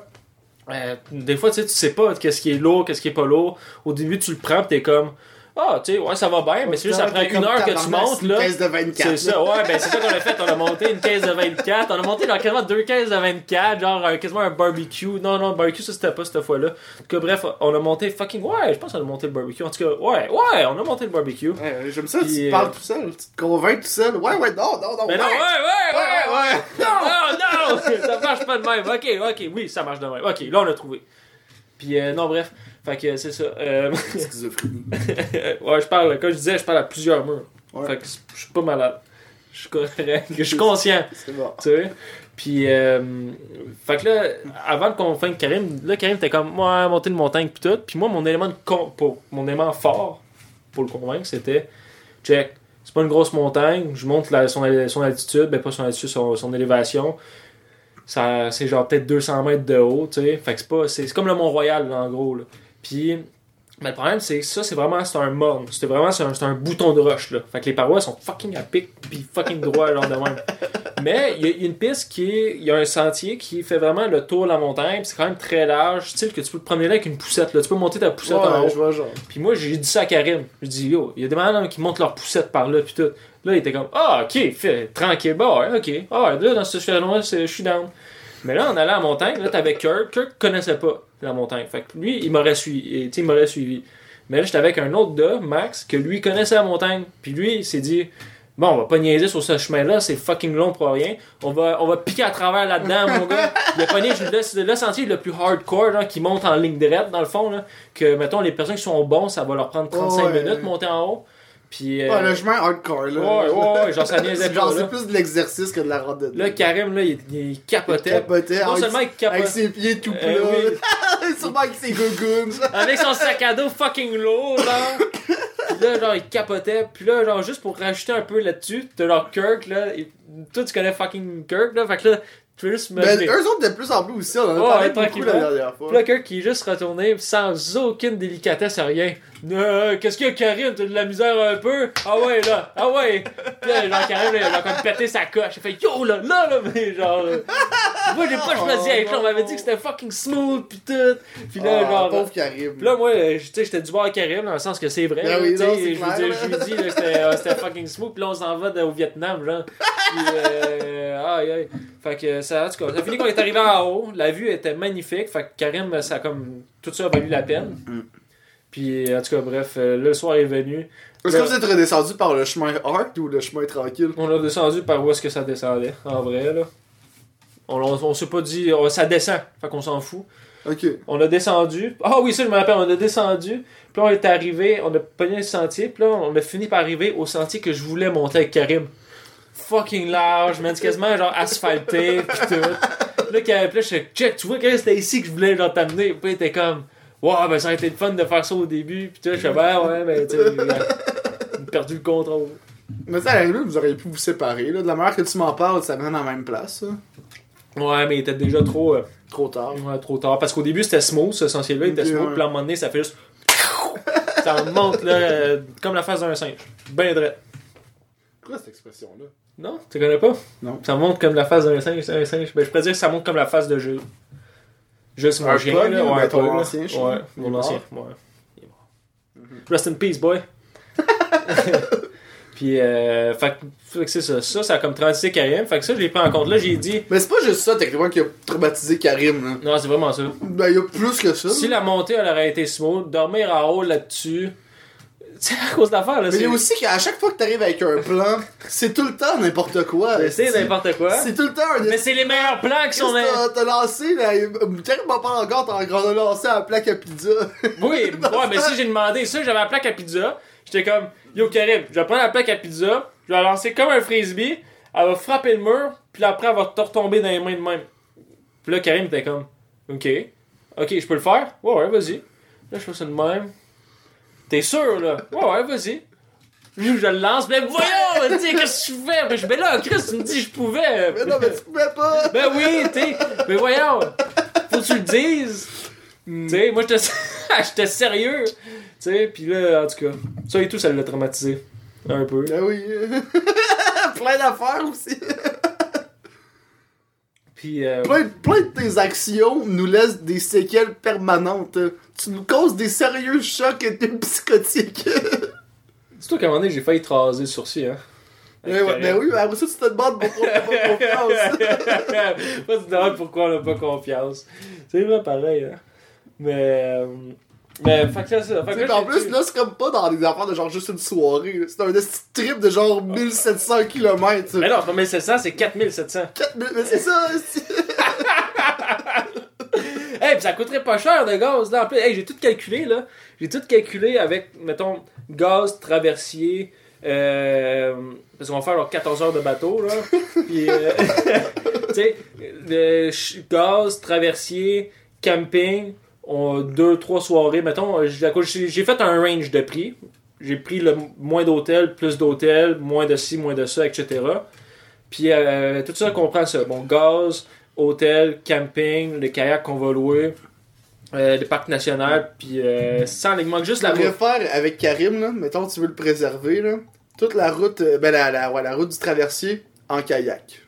des fois, tu sais pas qu'est-ce qui est lourd, qu'est-ce qui est pas lourd. Au début, tu le prends, pis t'es comme. Ah, tu sais, ouais, ça va bien, mais c'est juste après une heure que tu montes, là. Une caisse de 24. C'est ça, ouais, ben c'est ça qu'on a fait. On a monté une caisse de 24. On a monté dans quasiment 2 caisses de 24, genre quasiment un barbecue. Non, le barbecue, ça c'était pas cette fois-là. En tout cas, bref, on a monté fucking. Ouais, je pense qu'on a monté le barbecue. En tout cas, ouais, on a monté le barbecue. Ouais, j'aime ça, Puis, tu te parles tout seul, tu te convaincs tout seul. Ouais, non, Mais ouais. non, ouais. Non, ça marche pas de même. Ok, oui, ça marche de même. Ok, là on a trouvé. Puis, non, bref. Fait que c'est ça. Schizophrénie. Ouais, quand je disais, je parle à plusieurs murs. Ouais. Fait que je suis pas malade. Je suis correct. Je suis conscient. C'est bon. Tu sais. Puis, fait que là, avant qu'on fasse Karim, là, Karim était comme, moi, monter une montagne pis tout. Puis moi, mon élément mon élément fort pour le convaincre, c'était, check, c'est pas une grosse montagne, je monte son altitude, ben pas son altitude, son élévation. Ça, c'est genre peut-être 200 mètres de haut, tu sais. Fait que c'est comme le Mont-Royal, là, en gros, là. Puis, mais le problème, c'est que ça, c'est un morne. C'est un bouton de roche, là. Fait que les parois sont fucking à pic, pis fucking droit, genre de même. Mais, il y a une piste il y a un sentier qui fait vraiment le tour de la montagne, pis c'est quand même très large, style que tu peux te promener là avec une poussette, là. Tu peux monter ta poussette en haut. Je vois genre. Puis moi, j'ai dit ça à Karim. Je dis, yo, il y a des malades qui montent leur poussette par là, pis tout. Là, il était comme, ah, ok, fait, tranquille, bah ouais, ok. Ah, là, dans ce challenge, je suis down. Mais là, on allait à la montagne, là, t'avais Kirk. Kirk connaissait pas la montagne. Fait que lui, il m'aurait suivi. Mais là, j'étais avec un autre gars, Max, que lui connaissait la montagne. Puis lui, il s'est dit, bon, on va pas niaiser sur ce chemin-là, c'est fucking long pour rien. On va piquer à travers là-dedans, mon gars. Il a pogné le sentier le plus hardcore, genre, qui monte en ligne droite, dans le fond, là. Que, mettons, les personnes qui sont bons, ça va leur prendre 35 minutes monter en haut. Puis, Ouais, le chemin hardcore, là. Ouais, genre, ça niaisait pas, là. C'est plus de l'exercice que de la randonnée. Là, Karim, là, il capotait. Il capotait. Non avec, seulement il capotait. avec ses pieds tout plats. Oui. Sûrement avec ses gougounes. Avec son sac à dos fucking lourd, là. Puis là, genre, il capotait. Puis là, genre, juste pour rajouter un peu là-dessus, t'as genre Kirk, là. Toi, tu connais fucking Kirk, là. Fait que là, tu veux juste me. Mais eux autres de plus en plus aussi, on en a parlé beaucoup la dernière fois. Puis là, Kirk qui est juste retourné sans aucune délicatesse, rien. Qu'est-ce qu'il y a, Karim? T'as de la misère un peu? Ah ouais, là. Puis là, genre, Karim, il a comme pété sa coche. Il fait yo, là, mais genre. Moi, j'ai pas choisi être là. On m'avait dit que c'était fucking smooth, pis tout. Pis là, genre. Pauvre Karim. Pis là, moi, tu sais, j'étais du bord à Karim, dans le sens que c'est vrai. Ben oui, tu sais, non, c'est je clair, veux dire, là. je lui dis là, que c'était fucking smooth. Pis là, on s'en va au Vietnam, genre. Pis, aïe, aïe. Fait que ça, en tout cas, ça a fini qu'on est arrivé en haut. La vue était magnifique. Fait que Karim, ça a comme. Tout ça a valu la peine. Puis, en tout cas, bref, là, le soir est venu. Est-ce que vous êtes redescendu par le chemin hard ou le chemin tranquille? On a descendu par où est-ce que ça descendait, en vrai, là. On s'est pas dit. Ça descend, fait qu'on s'en fout. Ok. On a descendu. Ah oui, ça, je me rappelle, on a descendu. Puis là, on est arrivé, on a pogné le sentier. Puis là, on a fini par arriver au sentier que je voulais monter avec Karim. Fucking large, man. C'est quasiment genre asphalté, pis tout. Là, je fais, check, tu vois, que c'était ici que je voulais genre t'amener. Puis il était comme. Wow, ben ça aurait été le fun de faire ça au début. Pis tu sais, je fais, ben ouais, mais tu sais, il a perdu le contrôle. Mais ça, à la limite, vous auriez pu vous séparer. Là. De la manière que tu m'en parles, ça mène dans la même place. Ça. Ouais, mais il était déjà trop. Trop tard. Ouais, trop tard. Parce qu'au début, c'était smooth, ce sentier-là, il était Ok, smooth. ouais. Puis à un moment donné, ça fait juste. Ça monte, là, comme la face d'un singe. Ben drôle. Quoi cette expression-là? Non, tu connais pas? Non. Ça monte comme la face d'un singe. Un singe. Ben, je pourrais dire que ça monte comme la face de Jules. Jules, c'est mon Un chien, pug, là. ben, Ouais, un ton pug, là. ancien chien. Ouais, Il est mon ancien. mort. Ouais. Il est mort. Rest in peace, boy. Puis, fait que c'est ça. Ça a comme traumatisé Karim. Fait que ça, je l'ai pris en compte. Là, j'ai dit. Mais c'est pas juste ça, techniquement, qui a traumatisé Karim. Là. Non, c'est vraiment ça. Ben, il y a plus que ça. Si la montée, elle aurait été smooth, dormir en haut là-dessus. C'est à cause d'affaires, là. Mais il y a aussi qu'à chaque fois que t'arrives avec un plan, c'est tout le temps n'importe quoi. C'est n'importe quoi. C'est tout le temps un... Mais c'est les meilleurs plans qui sont. T'as lancé, là, Karim m'a pas encore, t'as lancé à la plaque à pizza. Oui, ouais, mais si j'ai demandé ça, j'avais la plaque à pizza. J'étais comme, yo Karim, je vais prendre la plaque à pizza, je vais la lancer comme un frisbee, elle va frapper le mur, puis après elle va te retomber dans les mains de même. Puis là, Karim était comme, ok, je peux le faire? Ouais, vas-y. Là, je fais ça de même. T'es sûr, là? Ouais, vas-y. Je le lance, mais voyons, tu sais, qu'est-ce que tu fais? Mais je vais là, Chris, tu me dis, je pouvais. Mais non, mais tu pouvais pas. Ben oui, mais voyons, faut que tu le dises. Tu sais, moi, j'étais sérieux. Tu sais, pis là, en tout cas, ça et tout, ça l'a traumatisé. Un peu. Ben oui. Plein d'affaires aussi. Puis, Plein de tes actions nous laissent des séquelles permanentes. Tu nous causes des sérieux chocs et des psychotiques. dis-toi qu'à un moment donné, j'ai failli te raser le sourcil, hein. Ben oui, mais après ça, tu te demandes pourquoi on n'a pas confiance. Moi, tu te demandes pourquoi on n'a pas confiance. C'est vraiment pareil, hein. Mais, fait que ça. Fait que là, En j'ai plus, dit- là, c'est comme pas dans des affaires de genre juste une soirée. C'est un petit trip de genre 1700 km. Mais non, c'est pas 1700, c'est 4700. 4000, mais c'est ça. Hey, pis ça coûterait pas cher de gaz, là. En plus, hey, j'ai tout calculé, là. J'ai tout calculé avec, mettons, gaz, traversier, parce qu'on va faire genre 14 heures de bateau, là. Puis, tu sais, gaz, traversier, camping, 2-3 soirées, mettons. J'ai fait un range de prix. J'ai pris le moins d'hôtels, plus d'hôtels, moins de ci, moins de ça, etc. Puis, tout ça comprend ça. Bon, gaz, hôtel, camping, le kayak qu'on va louer, le parc national, puis sans, il manque juste la On pourrait route. faire avec Karim, là, mettons tu veux le préserver, là, toute la route, la route du traversier en kayak.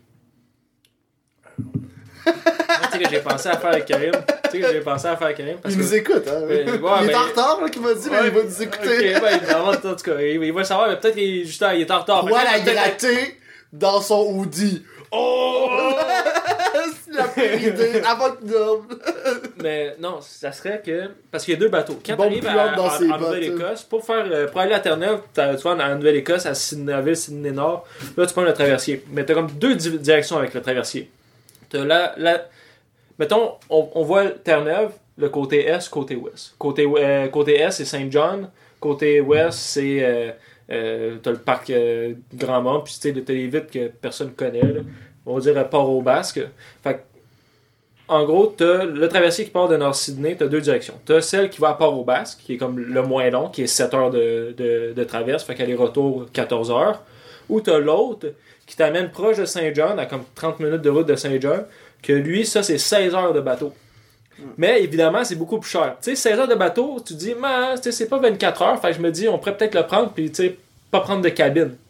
Tu sais que j'ai pensé à faire avec Karim. Parce Il que, nous écoute, hein. ouais, il est ben- en retard, là, qu'il m'a dit, mais il va nous écouter. Ok, ben, en tout cas, il va le savoir, mais peut-être qu'il est en retard. Pour la Peut-être- gratter dans son hoodie. Oh! C'est la pire idée, avant qu'il dorme. Mais non, ça serait que. Parce qu'il y a 2 bateaux. Quand Bon, tu arrives pilote dans ses en bottes, Nouvelle-Écosse, pour aller à Terre-Neuve, tu vas en Nouvelle-Écosse, à Sydney, Sydney-Nord, là tu prends le traversier. Mais tu as comme 2 directions avec le traversier. Tu as mettons, on voit Terre-Neuve, le côté est, côté ouest. Côté est, c'est Saint-John. Côté ouest, c'est. T'as le parc Grand-Mont, puis tu sais, t'as les vitres que personne connaît, là. On va dire Port-au-Basque. Fait que, en gros, t'as le traversier qui part de Nord-Sydney, t'as 2 directions. T'as celle qui va à Port-au-Basque, qui est comme le moins long, qui est 7 heures de traverse, fait qu'elle est retour 14 heures. Ou t'as l'autre qui t'amène proche de Saint-John, à comme 30 minutes de route de Saint-John, que lui, ça, c'est 16 heures de bateau. Mais évidemment, c'est beaucoup plus cher. Tu sais, 16 heures de bateau, tu te dis, c'est pas 24 heures, fait que je me dis, on pourrait peut-être le prendre, puis tu sais, pas prendre de cabine.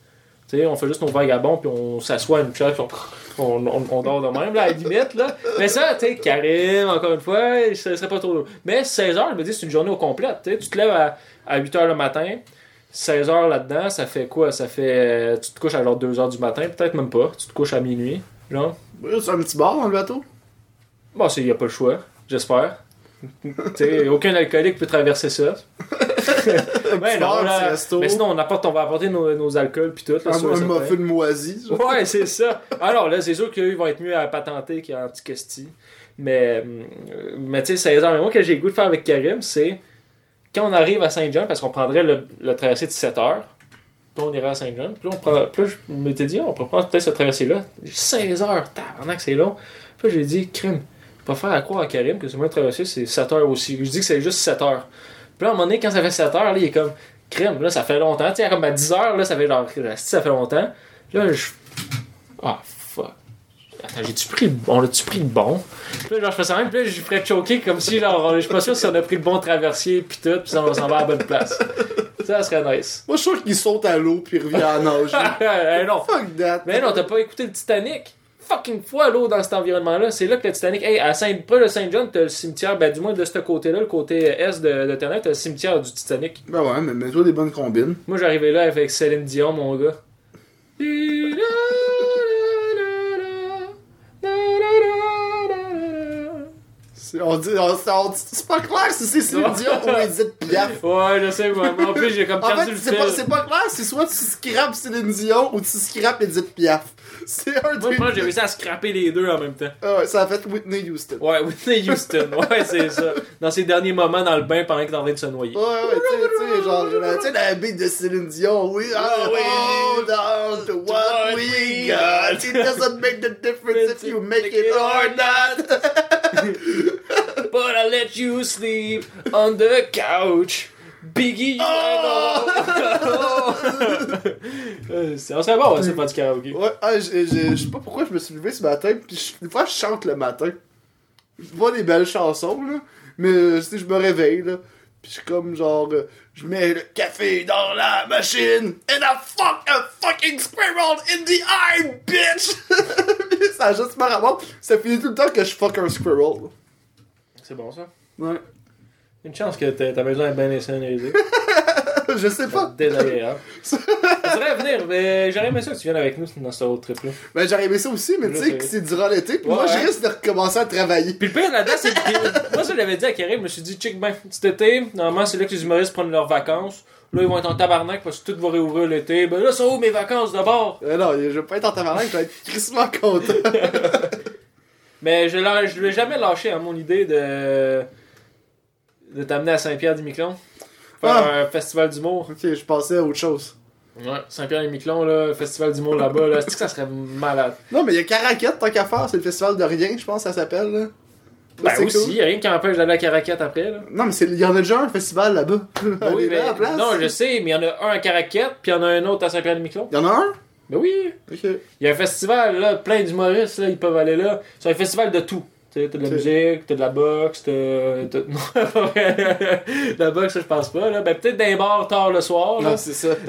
sais, on fait juste nos vagabonds, puis on s'assoit à une chaise, on dort de même, là, à la limite, là. Mais ça, tu sais, Karim, encore une fois, ça serait pas trop lourd. Mais 16h, je me dis, c'est une journée au complet, tu sais. Tu te lèves à 8h le matin, 16h là-dedans, ça fait quoi? Ça fait... tu te couches à genre 2h du matin, peut-être même pas. Tu te couches à minuit, genre. C'est un petit bar dans le bateau? Bon, il n'y a pas le choix, j'espère. T'sais, aucun alcoolique peut traverser ça. Ben non, là, mais sinon, on va apporter nos alcools pis tout. Là, un muffin moisi. Genre. Ouais, c'est ça. Alors là, c'est sûr qu'ils vont être mieux à patenter qu'à Anticosti. Mais tu sais, 16 ans. Mais moi, que j'ai le goût de faire avec Karim, c'est quand on arrive à Saint-Jean, parce qu'on prendrait le traversée de 7 heures, puis on irait à Saint-Jean. Puis là, je m'étais dit, on peut prendre peut-être cette traversée-là. 16 heures, tabarnak, c'est long. Puis là, j'ai dit, crime. Pas faire à croire à Karim que c'est moi traversé, c'est 7 heures aussi. Je dis que c'est juste 7 heures. Puis là, à un moment donné, quand ça fait 7 heures, là, il est comme crème, là, ça fait longtemps. Tu sais, comme à 10 heures, là, ça fait genre, ça fait longtemps. Là, ah, fuck. Attends, on l'a-tu pris le bon? Puis là, genre, je fais ça même, puis là, je ferais choquer comme si, genre, je suis pas sûr si on a pris le bon traversier, puis tout, puis on s'en va à la bonne place. Ça serait nice. Moi, je suis sûr qu'il saute à l'eau, puis il revient à nager. Non. Fuck that. Mais non, t'as pas écouté le Titanic? Fucking fois l'eau dans cet environnement-là. C'est là que le Titanic... Hey, près de Saint-John, t'as le cimetière, ben du moins de ce côté-là, le côté est de Terre, t'as le cimetière du Titanic. Ben ouais, mais mets-toi des bonnes combines. Moi, j'arrivais là avec Céline Dion, mon gars. C'est pas clair si c'est Céline Dion ou Edith Piaf. Ouais, je sais, moi. En plus, j'ai comme En perdu fait, le fil. c'est pas clair, c'est soit tu scrapes Céline Dion ou tu scrapes Edith Piaf. C'est un Moi, des j'ai réussi à scraper les deux en même temps. Ah ouais, ça a fait Whitney Houston. Ouais, Whitney Houston. Ouais, c'est ça. Dans ses derniers moments dans le bain pendant qu'il est en train de se noyer. Ouais, tu sais, genre, tu sais, la beat de Céline Dion, we are hold on to what we got. It doesn't make the difference if you make it or not. But I let you sleep on the couch. Biggie, on serait bon, c'est pas du karaoké. Ouais, je sais pas pourquoi je me suis levé ce matin, pis des fois je chante le matin. Je vois des belles chansons, là, mais je me réveille, là, pis je suis comme genre, je mets le café dans la machine, and I fuck a fucking squirrel in the eye, bitch! Ça a juste marre à moi, ça finit tout le temps que je fuck un squirrel. C'est bon ça. Ouais. Une chance que ta maison est bien insonorisée. Je sais pas. Désagréable. Ça serait à venir, mais j'aurais aimé ça que tu viennes avec nous dans ce road trip-là. Ben j'aurais aimé ça aussi, mais tu sais que c'est durant l'été, pis moi je risque de recommencer à travailler. Puis le pire là-dedans, c'est que moi ça je l'avais dit à Karim, je me suis dit, check ben, cet été, normalement c'est là que les humoristes prennent leurs vacances. Là, ils vont être en tabarnak parce que tout va réouvrir l'été. Ben là, sont où mes vacances d'abord? Non, je vais pas être en tabarnak, je vais être crissement content. Mais je lui ai jamais lâché à mon idée de t'amener à Saint-Pierre-du-Miquelon. Faire un festival d'humour. Ok, je pensais à autre chose. Ouais, Saint-Pierre-du-Miquelon, là, festival d'humour là-bas, là, c'est que ça serait malade. Non, mais il y a Caraquette, tant qu'à faire, c'est le festival de rien, je pense, ça s'appelle, là. Ben c'est aussi, cool. y a rien qui empêche d'aller à Caraquette après, là. Non, mais il y en a déjà un festival là-bas. Oui, Allez, mais, là, à la place. non, je sais, mais il y en a un à Caraquette, puis il y en a un autre à Saint-Pierre-du-Miquelon. Il y en a un? Ben oui, Ok. il y a un festival, là, plein d'humoristes, là, ils peuvent aller là. C'est un festival de tout. Tu sais, t'as de la musique, t'as de la boxe, t'as... Non, la boxe, ça, je pense pas, là. Ben, peut-être d'un bar tard le soir, là. Non, c'est ça.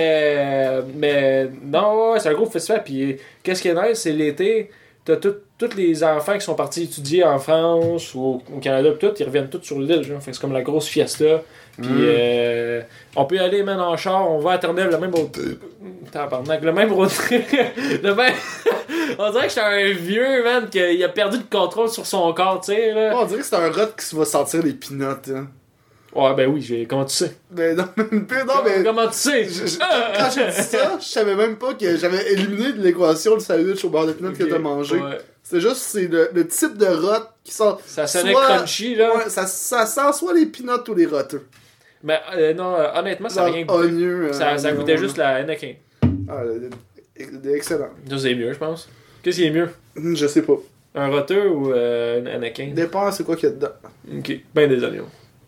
Mais non, ouais, c'est un gros festival. Puis qu'est-ce qui est nice, c'est l'été, t'as tous les enfants qui sont partis étudier en France ou au Canada, pis tout, ils reviennent tous sur l'île, genre. Fait que c'est comme la grosse fiesta. Puis on peut y aller, man, en char, on va à Terre-Neuve, le même road trip. Tabarnak, le même road trip. Le même... On dirait que j'étais un vieux, man, qu'il a perdu le contrôle sur son corps, tu sais, là. On dirait que c'est un rat qui se va sentir les pinottes, hein. Ouais, ben oui, comment tu sais? Ben non, mais... Comment tu sais? Quand j'ai dit ça, je savais même pas que j'avais éliminé de l'équation le sandwich au beurre de pinot que t'as mangé. Ouais. C'est juste, c'est le type de rot qui sent... Ça sonnait crunchy, là. Ouais, ça sent soit les pinottes ou les roteux. Mais non, honnêtement, ça n'a rien goûté. Oignon, Ça goûtait juste la Anakin. Ah, excellent. Ça, c'est mieux, je pense. Qu'est-ce qui est mieux? Je sais pas. Un roteux ou un Anakin? Dépend c'est quoi qu'il y a dedans. Ok, ben des oignons.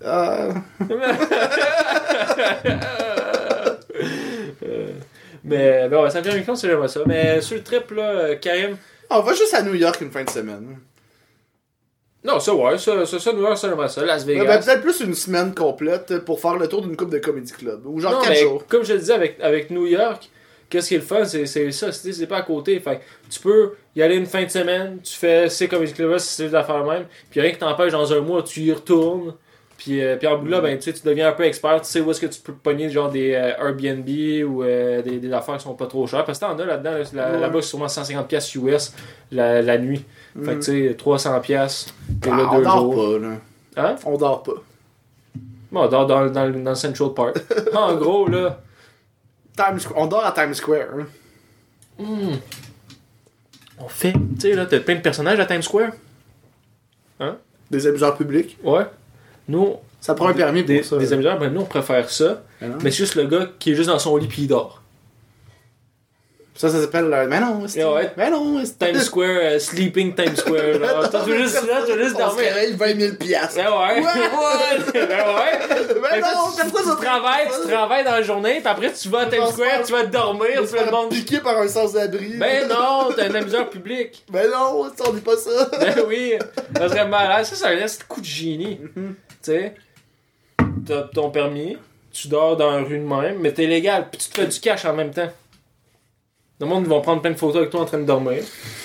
Mais bon, ça me fait une compte si j'aimerais ça. Mais sur le trip, là, Karim... On va juste à New York une fin de semaine. Non, ça, ouais, ça, New York, ça, j'aimerais ça. Las Vegas. Ben, peut-être plus une semaine complète pour faire le tour d'une coupe de comedy club. Ou genre non, 4 mais jours. comme je le disais avec New York, qu'est-ce qui est le fun, c'est ça, c'est pas à côté. Fait que tu peux y aller une fin de semaine, tu fais c'est comme Club, si c'est des affaires même, puis rien qui t'empêche dans un mois, tu y retournes. Puis en bout de là, ben, tu deviens un peu expert, tu sais où est-ce que tu peux pogner genre des Airbnb ou des affaires qui sont pas trop chères. Parce que t'en as là-dedans, là-bas c'est sûrement 150$ US la nuit. Fait que tu sais, 300$, t'es là 2 jours. On dort pas, là. Hein? On dort pas. Bon, on dort dans le Central Park. En gros, là... On dort à Times Square. Hein. On fait... Tu sais, là, t'as plein de personnages à Times Square. Hein? Des amuseurs publics. Ouais. Nous... Ça prend un permis pour ça. Des amuseurs, ben nous, on préfère ça. Mais c'est juste le gars qui est juste dans son lit pis il dort. Ça s'appelle... Mais non, c'est... Ouais. Mais non, c'est... Times Square, Sleeping Times Square. Là. Tu veux juste On se dormir. réveille 20 000 piastres. Ben ouais. Ben ouais. Mais non, tu travailles dans la journée, puis après tu vas à Times Square, tu vas dormir, tu vas te piqué par un sans-abri. Ben non, t'es un amuseur public. Ben non, on dit pas ça. Ben oui, ça serait malade. Ça, c'est un coup de génie. Tu sais, t'as ton permis, tu dors dans la rue de même, mais t'es légal, puis tu te fais du cash en même temps. Le monde va prendre plein de photos avec toi en train de dormir.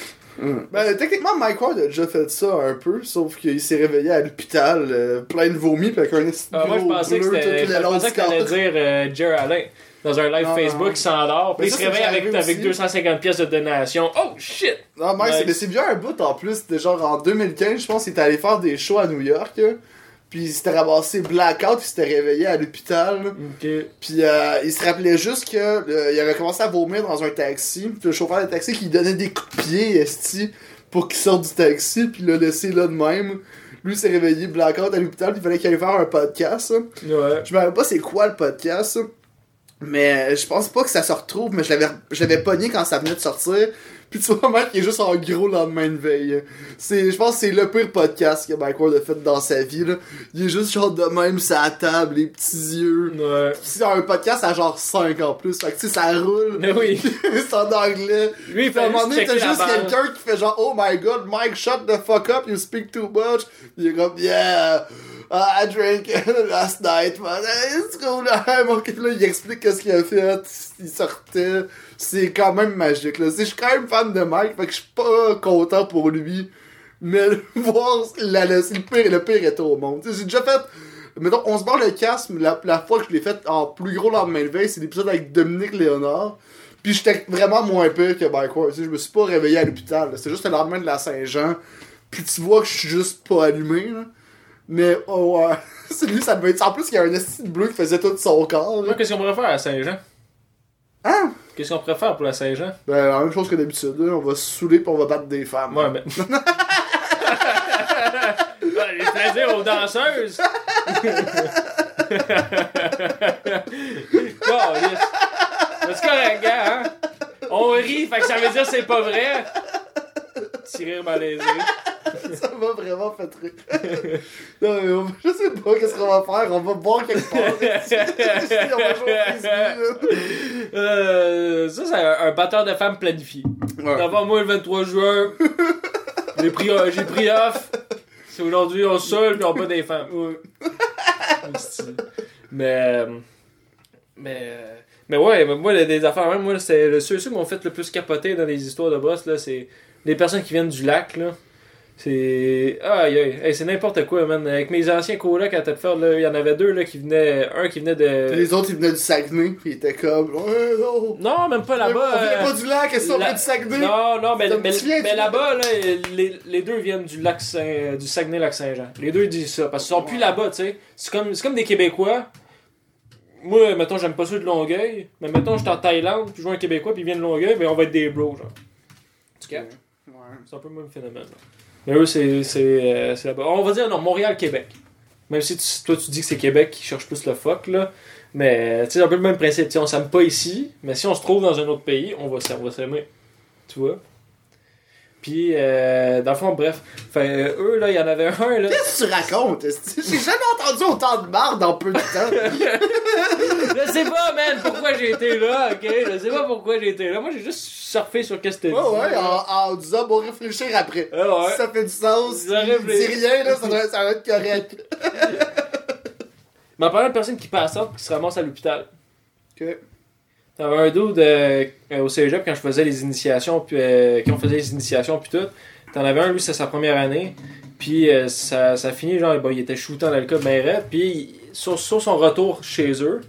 Ben, techniquement, Mike Ward a déjà fait ça un peu, sauf qu'il s'est réveillé à l'hôpital plein de vomi, pis avec un moi, je pensais que t'allais dire Jerry Allen. Dans un live Facebook, il s'endort, puis il se réveille avec 250$ de donation. Oh shit! Non, Mike, mais c'est bien un bout en plus. C'était genre en 2015, je pense qu'il était allé faire des shows à New York. Puis il s'était ramassé blackout, il s'était réveillé à l'hôpital. Okay. Puis il se rappelait juste que il avait commencé à vomir dans un taxi. Puis le chauffeur de taxi qui lui donnait des coups de pied, esti, pour qu'il sorte du taxi, puis il l'a laissé là de même. Lui s'est réveillé blackout à l'hôpital, puis il fallait qu'il aille faire un podcast. Ouais. Je me rappelle pas c'est quoi le podcast, mais je pense pas que ça se retrouve, mais je l'avais pogné quand ça venait de sortir. Puis tu vois, mec, il est juste en gros le lendemain de veille. Je pense que c'est le pire podcast que Mike Ward a fait dans sa vie, là. Il est juste genre de même sa table, les petits yeux. Ouais. Pis c'est un podcast à genre 5 en plus. Fait que tu sais, ça roule. Mais oui. C'est en anglais. Lui, il fait à un moment donné, t'as checker juste la balle. quelqu'un qui fait genre, oh my god, Mike, shut the fuck up, you speak too much. Il est comme, yeah. I drank last night, man. It's cool. Ok, là, il explique qu'est-ce qu'il a fait. Il sortait. C'est quand même magique, là. Je suis quand même fan de Mike, fait que je suis pas content pour lui. Mais voir le pire est au monde. T'sais, j'ai déjà fait. Mettons, on se barre le casque, la fois que je l'ai fait en plus gros lendemain de veille, c'est l'épisode avec Dominique Léonard. Puis j'étais vraiment moins pire que Mike Ward. Je me suis pas réveillé à l'hôpital. C'est juste le lendemain de la Saint-Jean. Puis tu vois que je suis juste pas allumé, là. Mais, oh ouais. C'est lui, ça devait être. En plus, il y a un esti de bleu qui faisait tout son corps. Moi, qu'est-ce qu'on pourrait faire à Saint-Jean? Hein? Qu'est-ce qu'on pourrait faire pour la Saint-Jean? Ben, la même chose que d'habitude. Là. On va se saouler pis on va battre des femmes. Ouais, mais. Les plaisirs aux danseuses! Oh, yes. C'est correct, gars, hein? On rit, fait que ça veut dire que c'est pas vrai. Tirer malaisé. Ça m'a vraiment fait rire. Non, mais je sais pas qu'est-ce qu'on va faire. On va boire quelque part. On va jouer au frisbee, là. Ça, c'est un batteur de femmes planifié. Ouais. D'abord, moi, le 23 juin, j'ai pris off. C'est aujourd'hui, on se seul puis on bat des femmes. Ouais. Mais ouais, moi, des affaires, même, moi, c'est ceux qui m'ont fait le plus capoter dans les histoires de boss, là, c'est les personnes qui viennent du lac, là. C'est. Aïe, hey, c'est n'importe quoi, man. Avec mes anciens colocs à Tête-Fort, là, il y en avait deux, là, qui venaient. Un qui venait de. Les autres, ils venaient du Saguenay, pis ils étaient comme. Ouais, non. Non, même pas là-bas. On vient pas du lac, est-ce qu'on vient du Saguenay? Non, mais C'est là-bas, là, les deux viennent du Saguenay-Lac-Saint-Jean. Les deux disent ça, parce qu'ils sont plus là-bas, tu sais. C'est comme des Québécois. Moi, mettons, j'aime pas ceux de Longueuil, mais mettons, je suis en Thaïlande, puis je vois un Québécois, puis il vient de Longueuil, ben on va être des bros, genre. Tu captes? Ouais. C'est un peu le même phénomène, là. Mais eux, c'est là-bas. On va dire, non, Montréal-Québec. Même si toi, tu dis que c'est Québec qui cherche plus le fuck, là. Mais, tu sais, c'est un peu le même principe. T'sais, on s'aime pas ici, mais si on se trouve dans un autre pays, on va s'aimer. Tu vois? Puis, dans le fond, bref. Fait, eux, là, il y en avait un, là. Qu'est-ce que tu racontes? J'ai jamais entendu autant de marde en peu de temps. Je sais pas, man, pourquoi j'ai été là, ok? Je sais pas pourquoi j'ai été là. Moi, j'ai juste surfé sur qu'est-ce que t'as dit. Ouais, en disant, bon, réfléchir après. Ah ouais. Si ça fait du sens, Je si réfléchis. dis rien, là, ça va être correct. Mais en parlant de personnes qui passent qui se ramassent à l'hôpital. Ok. T'avais un dude au cégep quand je faisais les initiations, puis quand on faisait les initiations, puis tout. T'en avais un, lui, c'est sa première année. Puis ça finit, genre, bon, il était shooté dans l'alcool ben raide. Puis sur son retour chez eux,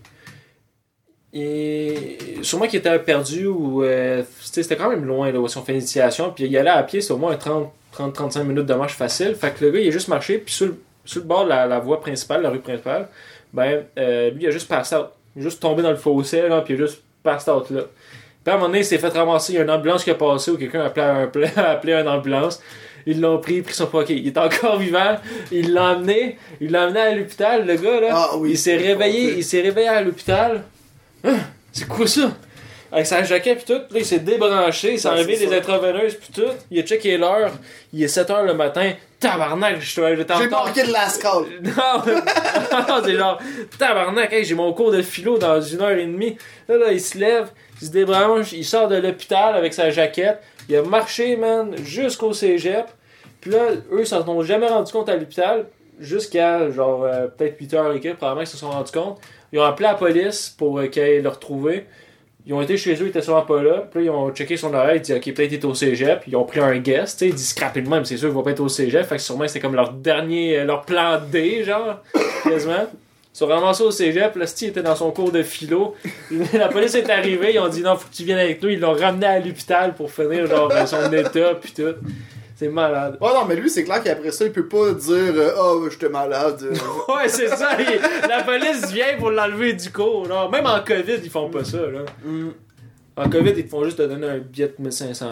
sûrement qu'il était perdu ou c'était quand même loin là où on fait l'initiation. Puis il allait à pied, c'est au moins 30-35 minutes de marche facile. Fait que le gars, il a juste marché. Puis sur le bord de la voie principale, la rue principale, ben lui, il a juste passé out. Il est juste tombé dans le fossé, là, puis il a juste passé out là. Puis à un moment donné, il s'est fait ramasser. Il y a une ambulance qui a passé ou quelqu'un a appelé une ambulance. Ils l'ont pris son paquet. Il est encore vivant. Il l'a amené à l'hôpital, le gars, là. Ah, oui, il s'est réveillé à l'hôpital. Hein? C'est quoi ça? Avec sa jaquette pis tout, là, il s'est débranché, il s'est enlevé des intraveineuses pis tout. Il a checké l'heure. Il est 7h le matin. Tabarnak, j'étais en J'ai retard. manqué de la scale. Non, c'est genre, tabarnak, hey, j'ai mon cours de philo dans 1h30. Là, il se lève, il se débranche, il sort de l'hôpital avec sa jaquette. Il a marché, man, jusqu'au cégep. Puis là, eux, ils s'en sont jamais rendus compte à l'hôpital. Jusqu'à, genre, peut-être 8h et quelques, probablement qu'ils se sont rendus compte. Ils ont appelé la police pour qu'ils aillent le retrouver. Ils ont été chez eux, ils étaient sûrement pas là. Puis là, ils ont checké son oreille, ils dit ok, peut-être il est au cégep. Ils ont pris un guest, tu sais, ils disent scraper de même, c'est sûr qu'il va pas être au cégep. Fait que sûrement c'était comme leur plan D, genre, quasiment. Ils sont ramassés au cégep, là, Steve était dans son cours de philo. La police est arrivée, ils ont dit non, faut que tu viennes avec nous. Ils l'ont ramené à l'hôpital pour finir, genre, son état, pis tout. C'est malade. Ouais, non, mais lui, c'est clair qu'après ça, il peut pas dire oh, j'étais malade. Ouais, c'est ça. La police vient pour l'enlever du cours. Là. Même en COVID, ils font pas ça. Là. En COVID, ils te font juste te donner un billet de 1500$.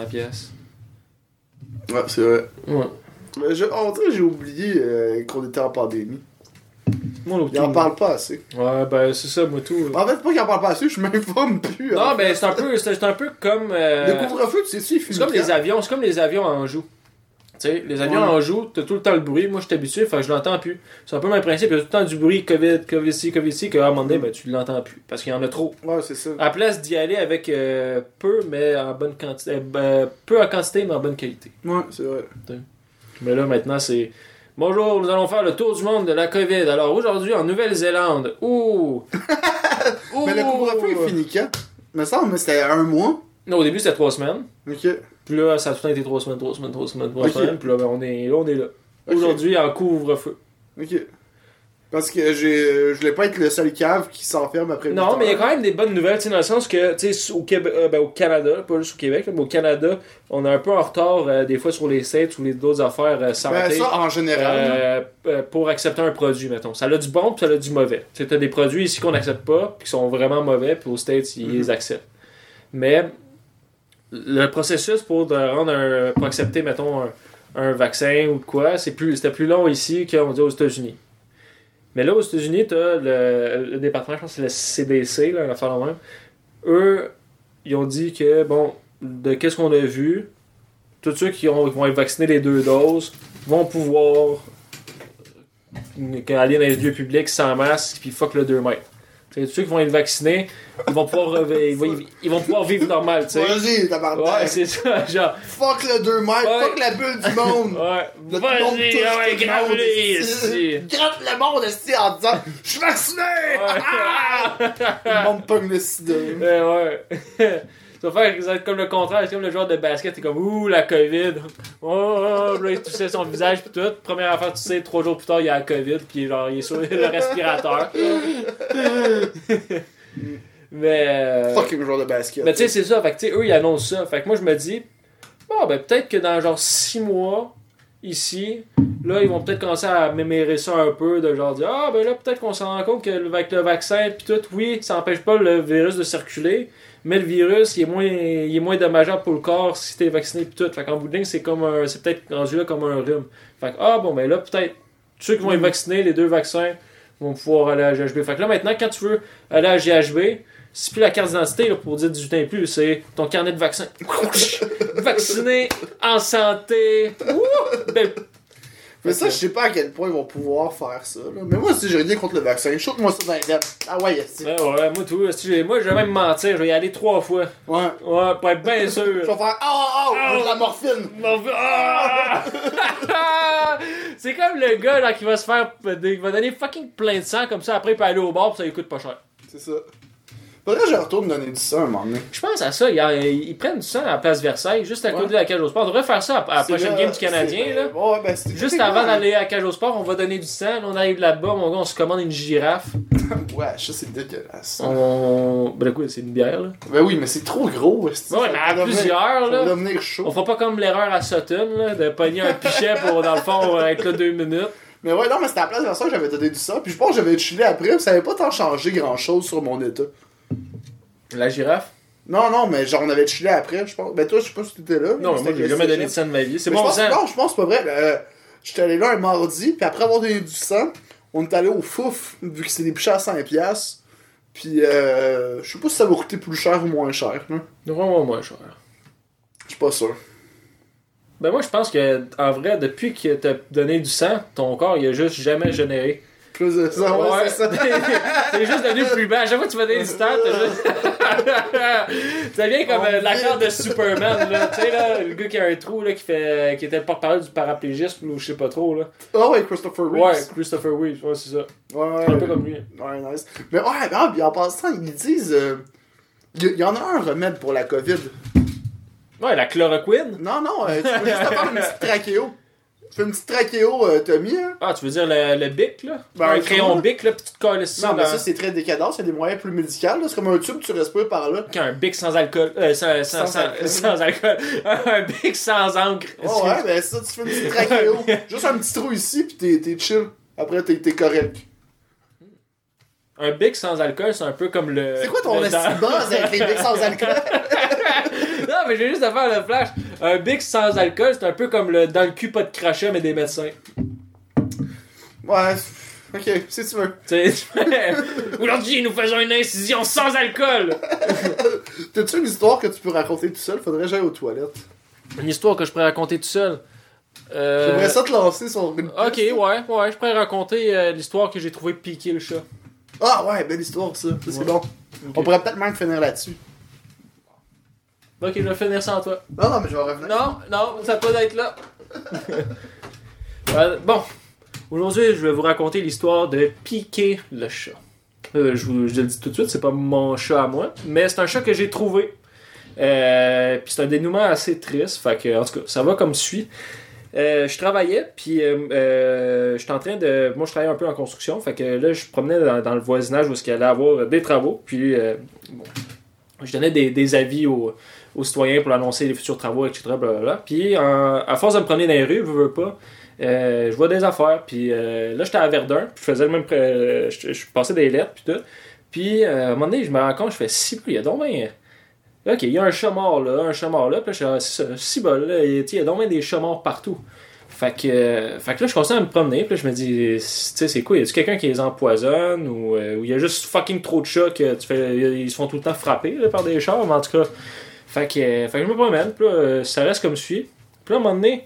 Ouais, c'est vrai. Ouais. Mais on dirait que j'ai oublié qu'on était en pandémie. Moi, l'autre Il en parle pas assez. Ouais, ben c'est ça, moi tout. En fait, pas qu'il en parle pas assez, je m'informe plus. Non, ben c'est un peu comme. Le couvre-feu, tu sais, il finit. C'est comme les avions en Anjou. Tu sais, les avions en Anjou, t'as tout le temps le bruit. Moi, je suis habitué, fait que je l'entends plus. C'est un peu le même principe. Il y a tout le temps du bruit, COVID-ci, qu'à un moment donné, ben, tu l'entends plus. Parce qu'il y en a trop. Ouais, c'est ça. À la place d'y aller avec peu, mais en bonne quantité. Peu en quantité, mais en bonne qualité. Ouais, c'est vrai. Mais là, maintenant, c'est. Bonjour, nous allons faire le tour du monde de la COVID. Alors, aujourd'hui, en Nouvelle-Zélande. Ouh! Mais le couvre-feu est fini quand? Me semble, mais c'était 1 mois. Non, au début, c'était 3 semaines. Ok. Puis là, ça a tout le temps été 3 semaines. Ok. Puis là, ben, on est là. Ok. Aujourd'hui, en couvre-feu. Ok. Parce que je voulais pas être le seul cave qui s'enferme après. Non, mais il y a quand même des bonnes nouvelles, tu sais, dans le sens que, tu sais, au Canada, pas juste au Québec, là, mais au Canada, on est un peu en retard des fois sur les States ou les d'autres affaires santé. Ben, ça, en général. Pour accepter un produit, mettons. Ça a du bon puis ça a du mauvais. Tu sais, t'as des produits ici qu'on n'accepte pas puis qui sont vraiment mauvais, puis aux States, ils les acceptent. Mais le processus pour accepter, mettons, un vaccin ou de quoi, c'était plus long ici qu'on dit aux États-Unis. Mais là, aux États-Unis, t'as le département, je pense que c'est le CDC, là, l'affaire de même. Eux, ils ont dit que, bon, de qu'est-ce qu'on a vu, tous ceux qui vont être vaccinés les 2 doses vont pouvoir aller dans les lieux publics sans masque, puis fuck le 2 mètres. T'sais, tous ceux qui vont être vaccinés, ils vont pouvoir vivre normal, tu sais. Vas-y, tabarnak. Ouais, c'est ça, genre. Fuck le 2 mètres, Ouais. fuck la bulle du monde. Ouais. Le monde Vas-y, touche ouais, tout le grave monde, les esti. ici. Gratte le monde esti, en disant je suis vacciné. Le monde pogne le sida. Ouais. Ça va être comme le contraire, c'est comme le joueur de basket, t'es comme ouh la COVID. Oh, là, il toussait son visage pis tout. Première affaire, tu sais, 3 jours plus tard, il y a la COVID pis genre il est sur le respirateur. Mais Fucking joueur de basket. mais tu sais, c'est ça, fait que tu sais, eux ils annoncent ça. Fait que moi je me dis, bon ben peut-être que dans genre 6 mois, ici, là ils vont peut-être commencer à mémérer ça un peu, de genre dire, ah ben là peut-être qu'on s'en rend compte que avec le vaccin pis tout, oui, ça empêche pas le virus de circuler. Mais le virus, il est moins dommageable pour le corps si t'es vacciné pis tout. Fait qu'en bout de ligne, c'est peut-être rendu là comme un rhume. Fait que, bon, ben là, peut-être, ceux qui vont être vaccinés, les 2 vaccins, vont pouvoir aller à GHB. Fait que là, maintenant, quand tu veux aller à GHB, c'est plus la carte d'identité là, pour dire 18 ans et plus, c'est ton carnet de vaccin. Vacciné, en santé. Ouh, belle. Mais ça, je sais pas à quel point ils vont pouvoir faire ça. Là. Mais moi, si j'ai rien contre le vaccin, shoot-moi ça dans les dents. Ah ouais, esti. Ouais, moi tout. Moi, je vais même mentir, je vais y aller 3 fois. Ouais. Ouais, pour être bien sûr. Je vais faire de la morphine. Ah! C'est comme le gars là qui va se faire. Il va donner fucking plein de sang comme ça, après il peut aller au bar pis ça lui coûte pas cher. C'est ça. Faudrait que je retourne donner du sang un moment donné. Je pense à ça. Ils prennent du sang à la place Versailles, juste à côté de la cage au sport. On devrait faire ça à la prochaine game du Canadien. Là. Ouais, ben, Juste avant d'aller à la cage au sport, on va donner du sang. Là, on arrive là-bas, mon gars, on se commande une girafe. Ouais, ça c'est dégueulasse. Ben, le coup, c'est une bière. Là. Ben oui, mais c'est trop gros. Ouais, mais à plusieurs. Ça va Là. devenir chaud. On fera pas comme l'erreur à Sutton, là, de pogner un pichet pour, dans le fond, être là 2 minutes. Mais ouais, non, mais c'était à la place de ça que j'avais donné du sang. Puis je pense que j'avais chillé après. Ça avait pas tant changé grand chose sur mon état. La girafe? Non, mais genre on avait chillé après, je pense. Ben toi, je sais pas si t'étais là. Non, moi j'ai jamais donné de sang de ma vie. C'est Mais bon je sang. pense, non, je pense pas vrai. J'étais allé là un mardi, puis après avoir donné du sang, on est allé au Fouf, vu que c'est des pichets à 5$. Puis je sais pas si ça va coûter plus cher ou moins cher. Hein. Vraiment moins cher. Je suis pas sûr. Ben moi je pense que en vrai, depuis que t'as donné du sang, ton corps il a juste jamais généré. Plus de ça, ouais, c'est ça. T'es juste devenu plus bas. À chaque fois que tu vas donner du sang, t'as juste. Ça vient comme la carte de Superman, là. Tu sais, là, le gars qui a un trou, là, qui était le porte-parole du paraplégisme, ou je sais pas trop, là. Ah ouais, Christopher Reeves. Ouais, Christopher Reeves, ouais, c'est ça. Ouais, Un peu comme lui. Ouais, nice. Mais ouais, non, puis en passant, ils disent. Il y en a un remède pour la COVID. Ouais, la chloroquine. Non, tu peux juste faire une petite trachéo. Tu fais une petite trachéotomie, hein? Ah, tu veux dire le bic, là? Ben, un crayon bic, là, pis tu te colles ça. Non, mais ça, c'est très décadent, c'est des moyens plus médicaux, là. C'est comme un tube, tu respires par là. Un bic sans alcool. Sans alcool. Un bic sans encre. Oh ouais, ben ça, tu fais une petite trachéo. Juste un petit trou ici, pis t'es chill. Après, t'es correct. Un bic sans alcool, c'est un peu comme le. C'est quoi ton estime base avec les bics sans alcool? Non, mais j'ai juste à faire le flash. Un bic sans alcool, c'est un peu comme le dans le cul pas de crachat, mais des médecins. Ouais, ok, si tu veux. Aujourd'hui, nous faisons une incision sans alcool. T'as-tu une histoire que tu peux raconter tout seul? Faudrait que j'aille aux toilettes. Une histoire que je pourrais raconter tout seul. J'aimerais ça te lancer sur une. Ok, ouais, je pourrais raconter l'histoire que j'ai trouvé piquer le chat. Ah ouais, belle histoire ça, c'est Ouais. bon. Ok. On pourrait peut-être même finir là-dessus. Ok, je vais finir sans toi. Non, mais je vais revenir. Non, ça peut d'être là. Bon, aujourd'hui, je vais vous raconter l'histoire de Piqué le chat. Je le dis tout de suite, c'est pas mon chat à moi, mais c'est un chat que j'ai trouvé. Puis c'est un dénouement assez triste, fait que, en tout cas, ça va comme suit. Je travaillais, puis j'étais en train de... Moi, je travaillais un peu en construction, fait que là, je promenais dans le voisinage où il y allait avoir des travaux, puis bon, je donnais des avis aux citoyens pour annoncer les futurs travaux, etc. Blablabla. Puis, à force de me promener dans les rues, je veux pas, je vois des affaires, puis là, j'étais à Verdun, puis je faisais le même... je passais des lettres, puis tout. Puis, à un moment donné, je me rends compte, je fais si, il y a donc bien... Ok, il y a un chat mort là, puis là, je suis c'est ça, si bol, là, il y a donc bien des chats morts partout. Fait que là, je continue à me promener, puis là, je me dis, tu sais, c'est quoi, y a-tu quelqu'un qui les empoisonne, ou il y a juste fucking trop de chats que ils se font tout le temps frapper là, par des chats, mais en tout cas. Fait que je me promène, puis là, ça reste comme suit. Puis là, à un moment donné,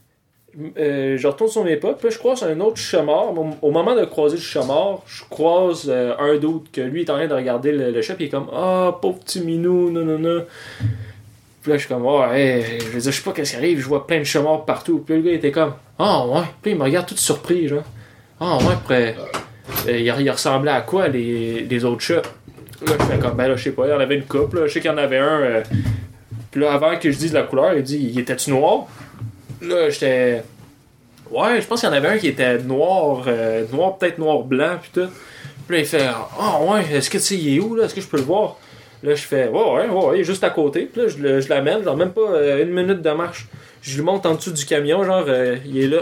je retourne sur mes pas, puis là, je croise un autre chat mort. Au moment de croiser le chat mort, je croise un doute que lui est en train de regarder le chat, puis il est comme, pauvre petit minou, non. Puis là, je suis comme, je veux dire, je sais pas qu'est-ce qui arrive, je vois plein de chats morts partout. Puis là, le gars, il était comme, ouais. Puis il me regarde tout surpris, genre. Ouais, après, il ressemblait à quoi, les autres chats? Là, je fais comme, là, je sais pas, il y en avait une couple, là, je sais qu'il y en avait un. Puis là, avant que je dise la couleur, il dit, il était-tu noir? Là, j'étais. Ouais, je pense qu'il y en avait un qui était noir, peut-être noir-blanc, pis tout. Puis là, il fait, ouais, est-ce que tu sais, il est où, là? Est-ce que je peux le voir? Là, je fais, ouais, il est juste à côté. Puis là, je l'amène, genre même pas une minute de marche. Je lui monte en dessous du camion, genre, il est là.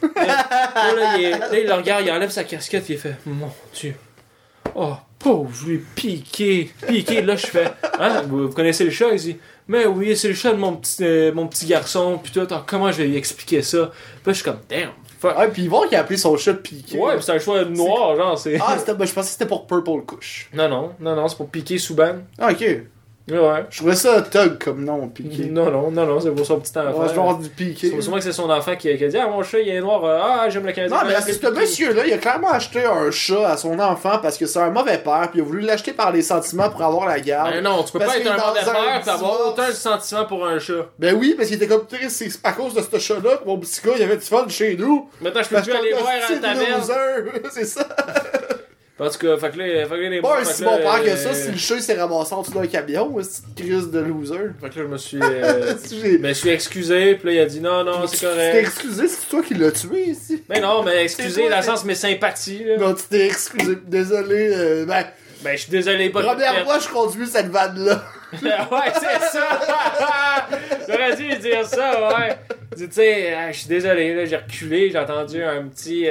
Là, il le regarde, il enlève sa casquette, il fait, mon Dieu. Oh, pauvre, lui, piqué. Là, je fais, hein, vous connaissez le chat? Il dit, mais oui, c'est le chat de mon petit garçon, pis tout, comment je vais lui expliquer ça? Puis là, je suis comme, damn, fuck. Ouais, pis il va qu'il a appelé son chat Piqué. Ouais, pis c'est un choix noir, genre, c'est. Ah, je pensais que c'était pour Purple Couche. Non, c'est pour piquer Souban. Ah, ok. Ouais. Je trouvais ça Tug comme nom, Piqué. Non, c'est pour son petit enfant. Ouais, je vais avoir du Piqué. C'est sûrement que c'est son enfant qui a dit, mon chat, il est noir, j'aime le Canadien. Non, mais ce monsieur-là, il a clairement acheté un chat à son enfant parce que c'est un mauvais père, puis il a voulu l'acheter par les sentiments pour avoir la garde. Ben non, tu peux Parce pas être qu'il un est mauvais dans un père pis avoir divorce. autant de sentiments pour un chat. Ben oui, parce qu'il était comme, c'est à cause de ce chat-là que mon petit gars, il avait du fun chez nous. Maintenant, je peux Parce plus aller qu'on a voir à la style taverne. loser. C'est ça. En tout cas, fait que là, les Pas un fait si que bon là, père que ça, si le chat il s'est ramassé en dessous d'un camion, cette crise de loser. Fait que là, je me suis. J'ai- me suis excusé, puis là, il a dit non, c'est Tu t'es correct. excusé, c'est toi qui l'as tué ici. Mais non, mais excusé C'est toi, dans le c'est- sens mes sympathies, là. Non, tu t'es excusé. Désolé. Ben, je suis désolé, pas de Première fois, je conduis cette vanne-là. Ouais, c'est ça! J'aurais dû lui dire ça, ouais. Il dit, tu sais, je suis désolé, là, j'ai reculé, j'ai entendu un petit.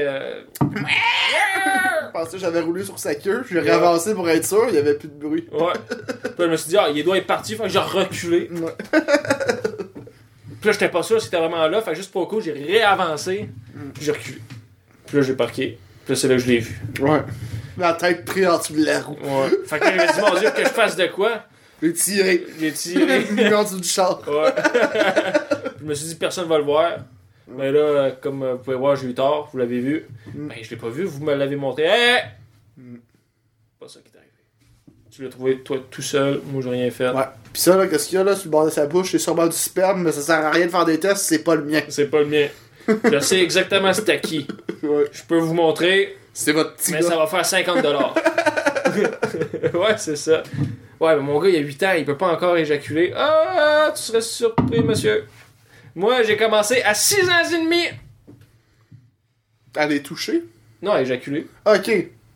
Je pensais que j'avais roulé sur sa queue, j'ai réavancé pour être sûr, il y avait plus de bruit. Ouais. Puis là, je me suis dit, il doit être parti, fait que j'ai reculé. Ouais. Puis là, j'étais pas sûr si c'était vraiment là, fait que juste pour le coup, j'ai réavancé, puis j'ai reculé. Puis là, j'ai parqué. Puis là, c'est là que je l'ai vu. Ouais. La tête prise en dessous de la roue. Ouais. Fait que là, il m'a dit, mon Dieu, que je fasse de quoi? J'ai tiré. J'ai tiré. Mis en dessous du char. Ouais. Je me suis dit, personne va le voir. Mais là, comme vous pouvez voir, j'ai eu tort, vous l'avez vu. Ben, je l'ai pas vu, vous me l'avez montré. Hey! Pas ça qui est arrivé. Tu l'as trouvé, toi, tout seul, moi, j'ai rien fait. Ouais. Pis ça, là, qu'est-ce qu'il y a là sur le bord de sa bouche? C'est sûrement du sperme, mais ça sert à rien de faire des tests, c'est pas le mien. C'est pas le mien. Je sais exactement c'est à qui. Ouais. Je peux vous montrer, C'est votre petit mais gars. ça va faire 50$. Ouais, c'est ça. Ouais, mais mon gars, il a 8 ans, il peut pas encore éjaculer. Ah, tu serais surpris, monsieur. Moi, j'ai commencé à 6 ans et demi. Elle est touchée? Non, à éjaculer. Ok.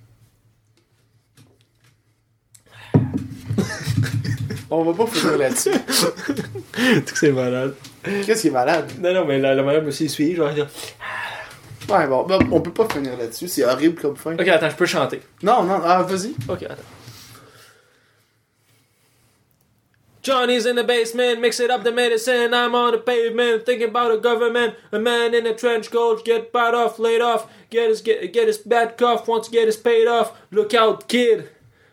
On va pas finir là-dessus. Tu que c'est malade. Qu'est-ce qui est malade? Non, mais la malade me s'est essuyée, genre. Ouais, bon, on peut pas finir là-dessus, c'est horrible comme fin. Ok, attends, je peux chanter. Non, vas-y. Ok, attends. Johnny's in the basement, mix it up the medicine. I'm on the pavement, thinking about the government. A man in a trench coat, get bought off, laid off. Get his bad cough, wants to get his paid off. Look out, kid.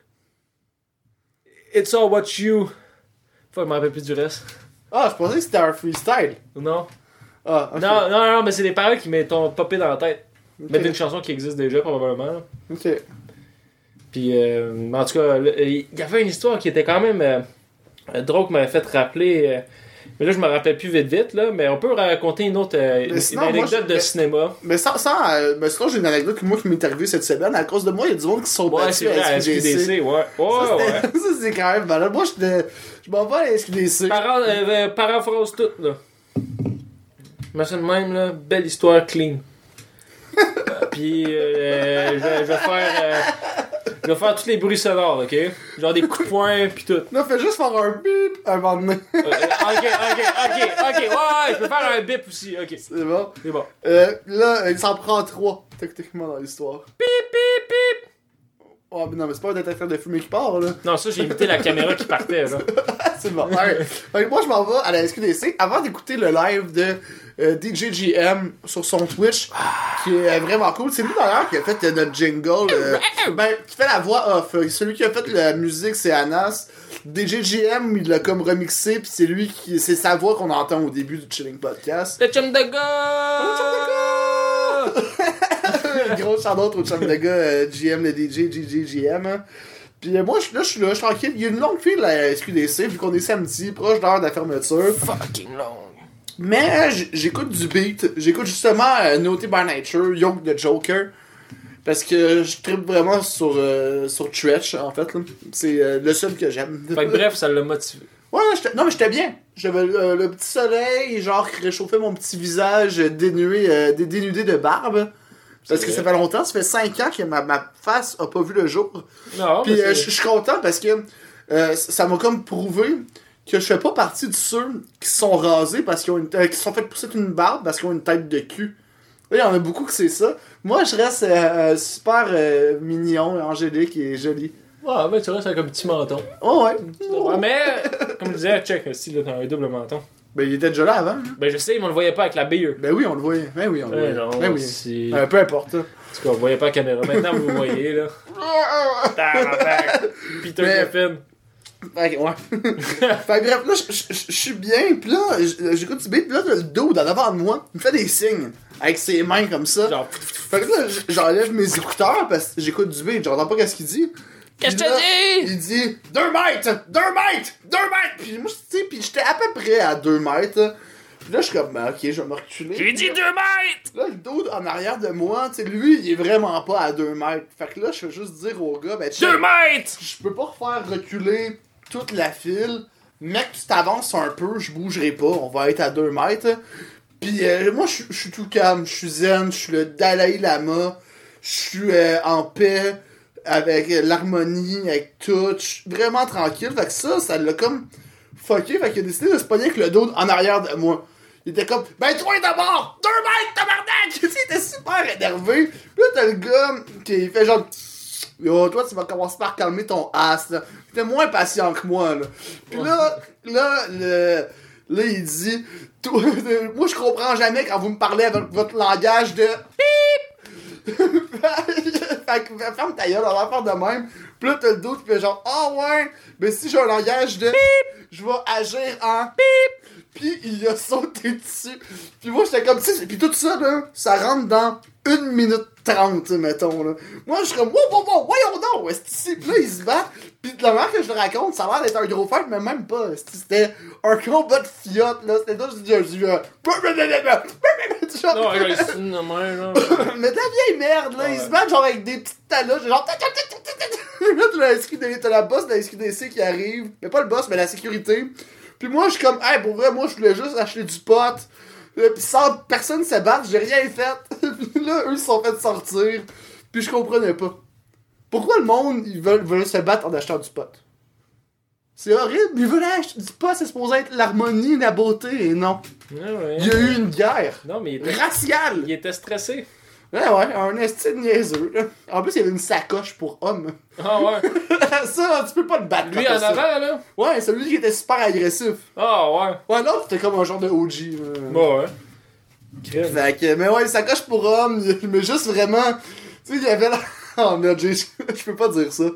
It's all what you. Faut que je m'en rappelle plus du reste. Ah, je pensais que c'était un freestyle. Non? Ah, ok. Non, mais c'est des paroles qui m'ont popé dans la tête. Ok. Mais d'une chanson qui existe déjà, probablement. Là. Ok. Puis, en tout cas, il y avait une histoire qui était quand même drôle qui m'avait fait rappeler. Mais là, je me rappelle plus vite, là. Mais on peut raconter une autre sinon, une anecdote de cinéma. Mais mais sinon, j'ai une anecdote qui m'est arrivée cette semaine. À cause de moi, il y a du monde qui se sont Ouais, battus c'est vrai, à SQDC, ouais. Ouais. Ça, c'est quand même malade. Moi, je m'en vais à la SQDC. Parents phrase tout, là. Mais c'est de même, là. Belle histoire clean. Puis, je vais faire tous les bruits sonores, ok? Genre des coups de poing, pis tout. Non, fais juste faire un bip un moment donné. Ok, ouais, je peux faire un bip aussi, ok. C'est bon. C'est bon. Là, il s'en prend 3, techniquement, dans l'histoire. Pip! Oh, mais non, mais c'est pas un détecteur de fumée qui part, là. Non, ça, j'ai imité la caméra qui partait, là. C'est bon. Ouais. Fait que moi, je m'en vais à la SQDC avant d'écouter le live de DJGM sur son Twitch, qui est vraiment cool. C'est lui d'ailleurs qui a fait notre jingle. Qui fait la voix off. Celui qui a fait la musique, c'est Anas. DJGM, il l'a comme remixé, puis c'est sa voix qu'on entend au début du Chilling Podcast. Le chum de gars! Grosse shout-out au chum de gars GM, le DJ, GGGM. Hein. Puis moi, je suis là, tranquille. Il y a une longue file à la SQDC, vu qu'on est samedi, proche d'heure de la fermeture. Fucking long. Mais j'écoute du beat. J'écoute justement Naughty by Nature, Yoke the Joker. Parce que je trippe vraiment sur Tretch, en fait. là. C'est le seul que j'aime. Fait que bref, ça l'a motivé. Ouais, non, mais j'étais bien. J'avais le petit soleil, genre, qui réchauffait mon petit visage dénudé de barbe. Parce que ça fait longtemps, ça fait 5 ans que ma face a pas vu le jour. Non, Puis mais je suis content parce que ça m'a comme prouvé que je fais pas partie de ceux qui sont rasés parce qu'ils ont qui se sont fait pousser une barbe parce qu'ils ont une tête de cul. Il y en a beaucoup que c'est ça. Moi, je reste super mignon, angélique et joli. Ouais, ben tu restes avec un petit menton. Oh ouais. Ouais, mais, comme je disais, check, si là, t'as un double menton. Ben, il était déjà là avant. Hein. Ben, je sais, mais on le voyait pas avec la bille. Ben oui, on le voyait. Ben oui, on le voyait. Non, ben oui. c'est... Peu importe. Là. En tout cas, on voyait pas la caméra. Maintenant, vous le voyez, là. Peter Mais- Griffin. Fait que, ouais. Fait que bref, là, je suis bien, pis là, j'écoute du beat, pis là, le dos, dans l'avant de moi, il me fait des signes, avec ses mains comme ça. Genre, Fait que là, j'enlève mes écouteurs, parce que j'écoute du beat, j'entends pas qu'est-ce qu'il dit. qu'est-ce que Puis là, je te dis? Il dit 2 mètres! 2 mètres! 2 mètres! Pis moi, tu sais, pis j'étais à peu près à 2 mètres. Puis là, je suis comme, ben, ok, je vais me reculer. J'ai dit 2 mètres! Là, le dude en arrière de moi, tu sais, lui, il est vraiment pas à 2 mètres. Fait que là, je fais juste dire au gars, ben, 2 mètres! je peux pas faire reculer toute la file. Mec, tu t'avances un peu, je bougerai pas, on va être à 2 mètres. Puis moi, je suis tout calme, je suis zen, je suis le Dalai Lama, je suis en paix avec l'harmonie, avec tout, je suis vraiment tranquille. Fait que ça l'a comme fucké, fait qu'il a décidé de se pogner avec le dude en arrière de moi. Il était comme, ben toi d'abord, 2 mètres, tabarnak! Il était super énervé. Puis là, t'as le gars qui fait genre, yo, toi, tu vas commencer par calmer ton ass, là. T'es moins patient que moi, là. Puis là, il dit, moi, je comprends jamais quand vous me parlez avec votre langage de pip! Fait que, ferme ta gueule, on va faire de même. Puis là, t'as le doute qui fait genre, ah ouais, mais si j'ai un langage de pip, je vais agir en pip! Puis il a sauté dessus. Puis moi, j'étais comme, tu sais, puis tout ça, là, ça rentre dans 1 minute 30, mettons, là. Moi, je suis comme, wow, voyons donc, est-ce que là, il se bat. Puis de la manière que je le raconte, ça a l'air d'être un gros fight, mais même pas. C'était un combat de fiotte, là. C'était là, je dis, Non, c'est une main, là. mais de la vieille merde, là. Ouais. Ils se battent genre avec des petites talas, genre. Là, t'as la boss de la SQDC qui arrive. Mais pas le boss, mais la sécurité. Puis moi, je suis comme, hey, pour vrai, moi, je voulais juste acheter du pot. Puis sans personne se battre, j'ai rien fait. Puis là, eux, ils se sont fait sortir. Puis je comprenais pas. Pourquoi le monde, ils veulent se battre en achetant du pot? C'est horrible. Ils veulent acheter du pot, c'est supposé être l'harmonie, la beauté, et non. Ouais. Il y a eu une guerre. Non, mais Raciale. il était stressé. Ouais, un esti de niaiseux, là. En plus, il y avait une sacoche pour homme. Ah ouais. Ça, tu peux pas le battre. Lui quand en t'as ça. avant, là. Ouais, celui qui était super agressif. Ah ouais. Ouais, l'autre, c'était comme un genre de OG. Bon, ouais. Crème. Fait que, mais ouais, sacoche pour homme, mais juste vraiment. Tu sais, il y avait là. Oh merde, je peux pas dire ça.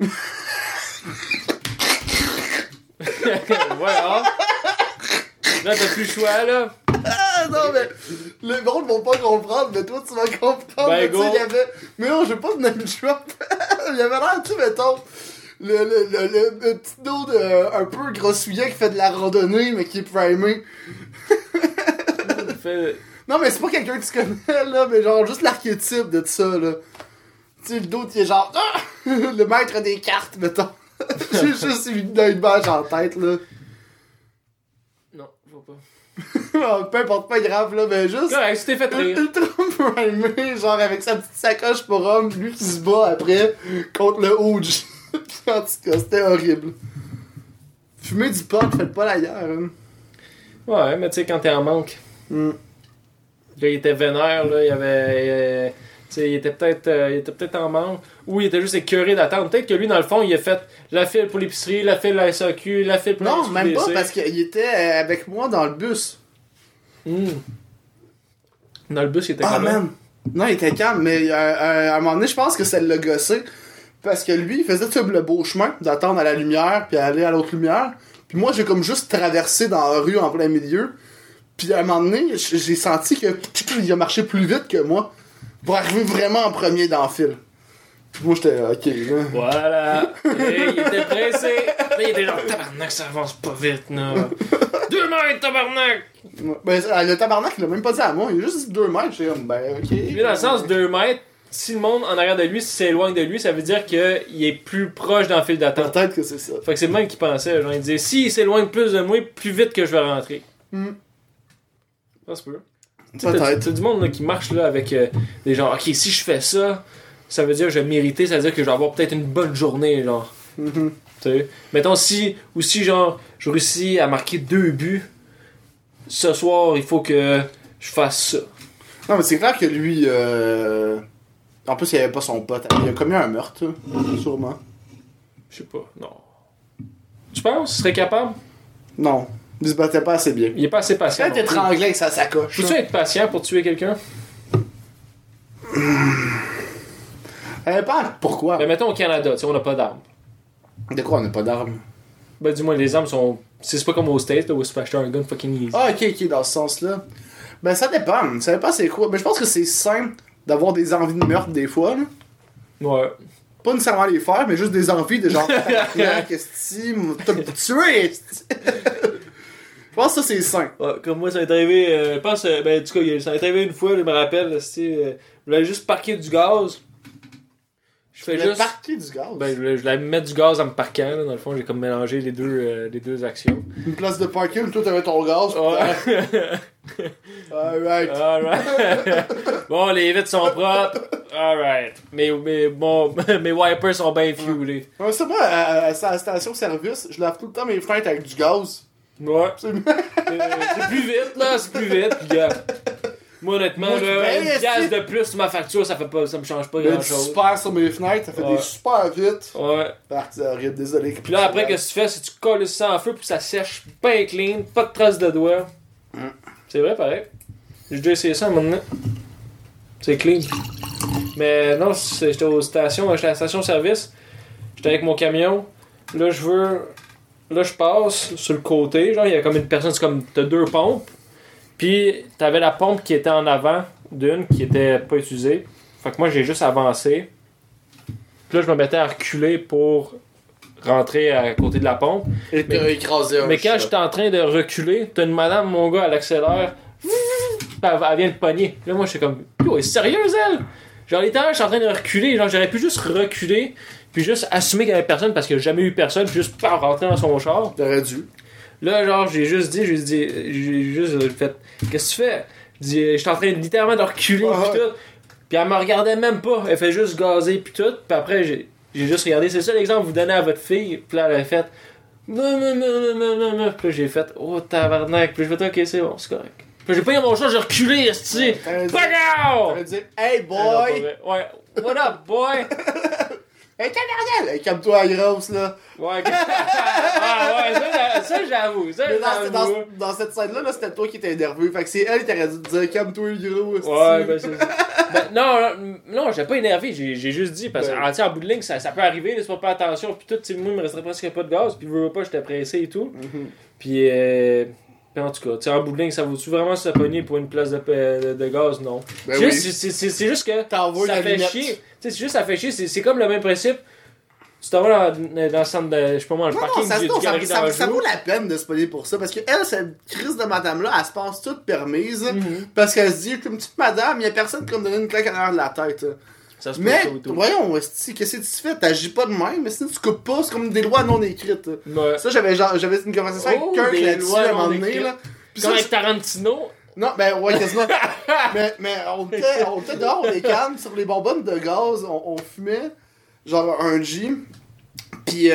Ouais, hein. Là, t'as plus le choix, là. Ah non, mais. Les monde vont pas comprendre, mais toi, tu vas comprendre. Ben, Mais tu go. sais, il y avait. Mais non, je vais pas venir le choix. Il y avait l'air, tu sais, mettons. Le petit dos un peu grossouillet qui fait de la randonnée, mais qui est primé. Fait... Non, mais c'est pas quelqu'un que tu connais, là, mais genre juste l'archétype de ça, là. Tu sais, le dos, il est genre. Ah! Le maître des cartes, mettons. J'ai juste une image en tête, là. Non, faut pas. Peu importe, pas grave, là, mais juste. Correct, tu t'es fait rire. Ultra primé, genre avec sa petite sacoche pour homme, lui qui se bat après contre le OG. En tout cas, c'était horrible. Fumer du pot, faites pas la guerre, hein. Ouais, mais tu sais, quand t'es en manque. Mm. Là, il était vénère, là, il avait... tu sais, il était peut-être en manque. Ou il était juste écœuré d'attendre. Peut-être que lui, dans le fond, il a fait la file pour l'épicerie, la file de la SAQ, la file pour la Non, même pas, SQDC. parce qu'il était avec moi dans le bus. Dans le bus, il était Ah, comment? man! Non, il était calme, mais à un moment donné, je pense que ça l'a gossé. Parce que lui, il faisait tout le beau chemin d'attendre à la lumière, puis aller à l'autre lumière. Puis moi, j'ai comme juste traversé dans la rue en plein milieu. Puis à un moment donné, j'ai senti que il a marché plus vite que moi pour arriver vraiment en premier dans le fil. Puis moi, j'étais ok, là. Voilà. Et il était pressé. Là, il était genre, tabarnak, ça avance pas vite, là. 2 mètres, tabarnak! Ben, le tabarnak, il l'a même pas dit à moi. Il a juste dit 2 mètres. J'étais comme, ben, ok. Lui, dans le sens 2 mètres, si le monde en arrière de lui s'éloigne de lui, ça veut dire qu'il est plus proche dans le fil d'attente. Peut-être que c'est ça. Fait que c'est le même qui pensait. Genre, il disait, s'il s'éloigne plus de moi, plus vite que je vais rentrer. Ça se peut. Peut-être. T'as du monde là, qui marche là avec des gens, ok, si je fais ça, ça veut dire que je vais mériter, ça veut dire que je vais avoir peut-être une bonne journée, genre. Mhm. Tu sais. Mettons, si genre, je réussis à marquer 2 buts, ce soir, il faut que je fasse ça. Non, mais c'est clair que lui, en plus, il avait pas son pote. Il a commis un meurtre, sûrement. Je sais pas, non. Tu penses? Tu serais capable? Non, il se battait pas assez bien. Il est pas assez patient. Peut-être être anglais avec sa sacoche. Peux-tu être patient pour tuer quelqu'un? Pas pourquoi? Ben, mettons au Canada, tu sais, on n'a pas d'armes. De quoi on n'a pas d'armes? Ben, dis-moi, les armes sont. C'est pas comme aux States, là, où tu peux acheter un gun fucking easy. Ah, ok, dans ce sens-là. Ben, ça dépend. Ça dépend c'est quoi. Mais je pense que c'est simple d'avoir des envies de meurtre des fois, là. Ouais. Pas nécessairement les faire, mais juste des envies de genre, qu'est-ce que t'as tué? pense que ça, c'est sain. Ouais, comme moi, ça m'est arrivé, je pense, ben, en tout cas, ça m'est arrivé une fois, je me rappelle, je voulais juste parquer du gaz. Je fais juste. Parquer du gaz. Ben, je voulais mettre du gaz en me parquant, là. Dans le fond, j'ai comme mélangé les deux actions. Une place de parking, toi, t'avais ton gaz. Ouais. Alright. Bon, les vitres sont propres. Alright. Mais bon, mes wipers sont bien fuelés. Ouais, ça, moi, à la station-service, je lave tout le temps mes fenêtres avec du gaz. Ouais. C'est C'est plus vite, là, c'est plus vite. Puis, gars, moi, honnêtement, Moi, là, ben, une pièce si- de plus sur ma facture, ça me change pas du grand-chose. super sur mes fenêtres, ça fait Ouais. des super vite. Ouais. Ah, c'est horrible, désolé. Puis là, après, qu'est-ce que tu fais? C'est que tu colles ça en feu pour que ça sèche bien clean, pas de traces de doigts. C'est vrai, pareil. J'ai déjà essayé ça à un moment donné. C'est clean. Mais non, j'étais à la station-service. J'étais avec mon camion. Là, je passe sur le côté. Genre, il y a comme une personne, c'est comme, t'as deux pompes. Puis, t'avais la pompe qui était en avant d'une qui était pas utilisée. Fait que moi, j'ai juste avancé. Puis là, je me mettais à reculer pour rentrer à côté de la pompe. Et t'as écrasé un Mais quand chat. j'étais en train de reculer, t'as une madame, mon gars, elle accélère. Elle vient de pogner. Là, moi, j'étais comme, yo, elle est sérieuse, elle? Genre, littéralement, je suis en train de reculer. Genre, j'aurais pu juste reculer, puis juste assumer qu'il y avait personne parce que j'ai jamais eu personne, puis juste pas rentrer dans son char. T'aurais dû. Là, genre, j'ai juste fait, qu'est-ce que tu fais? J'étais en train littéralement de reculer, Ah pis tout. Puis elle me regardait même pas. Elle fait juste gazer, pis tout. Puis après, j'ai juste regardé. C'est ça l'exemple que vous donnez à votre fille. Puis là, elle a fait. Non. Puis là, j'ai fait. Oh, tabarnak. Puis j'ai fait, ok, c'est bon, c'est correct. Puis j'ai pas eu mon chat, j'ai reculé, esti. T'aurais dit- Bagarre! t'aurais dit, hey Ah, non, pas boy! vrai. Ouais. What up, boy? Hey, tabarnak! Hey, calme-toi, la grosse, là. Ouais, ça, j'avoue. Ça, Mais j'avoue. dans cette scène-là, là, c'était toi qui étais énervé. Fait que c'est elle qui aurait dû te dire, calme-toi, gros. esti. Ouais, ben c'est ça. Non, j'ai pas énervé, j'ai juste dit, parce Ben. qu'en bout de ligne, ça peut arriver, là, c'est pas faire attention, puis tout, tu sais, moi, il me resterait presque pas de gaz, puis veux pas, j'étais pressé et tout. Puis, en tout cas, tu sais, en bout de ligne, ça vaut-tu vraiment se pogner pour une place de gaz? Non. Ben C'est oui. juste- c'est juste que T'envoies ça la fait lunette. chier. Tu sais, c'est juste ça fait chier, c'est comme le même principe. Tu t'en vas dans le centre de, je sais pas moi, le Non, parking non, ça, du non, galerie ça d'Anjou. vaut la peine de se pogner pour ça. Parce que elle, cette crise de madame-là, elle se pense toute permise. Mhm. Parce qu'elle se dit, je suis une petite madame, il y a personne qui va me donner une claque en arrière de la tête. Ça se peut Mais, ça ou tout. voyons, esti, qu'est-ce que tu fais? T'agis pas de même, mais sinon tu coupes pas, c'est comme des lois non écrites. Ouais. Ça, j'avais une conversation Oh, avec Kirk des là-dessus lois à un non moment donné. écrites. Là. Puis Comme ça, avec Tarantino. non, ben ouais, quasiment. mais on était dehors, on est calme, sur les bonbonnes de gaz, on fumait, genre un G. Pis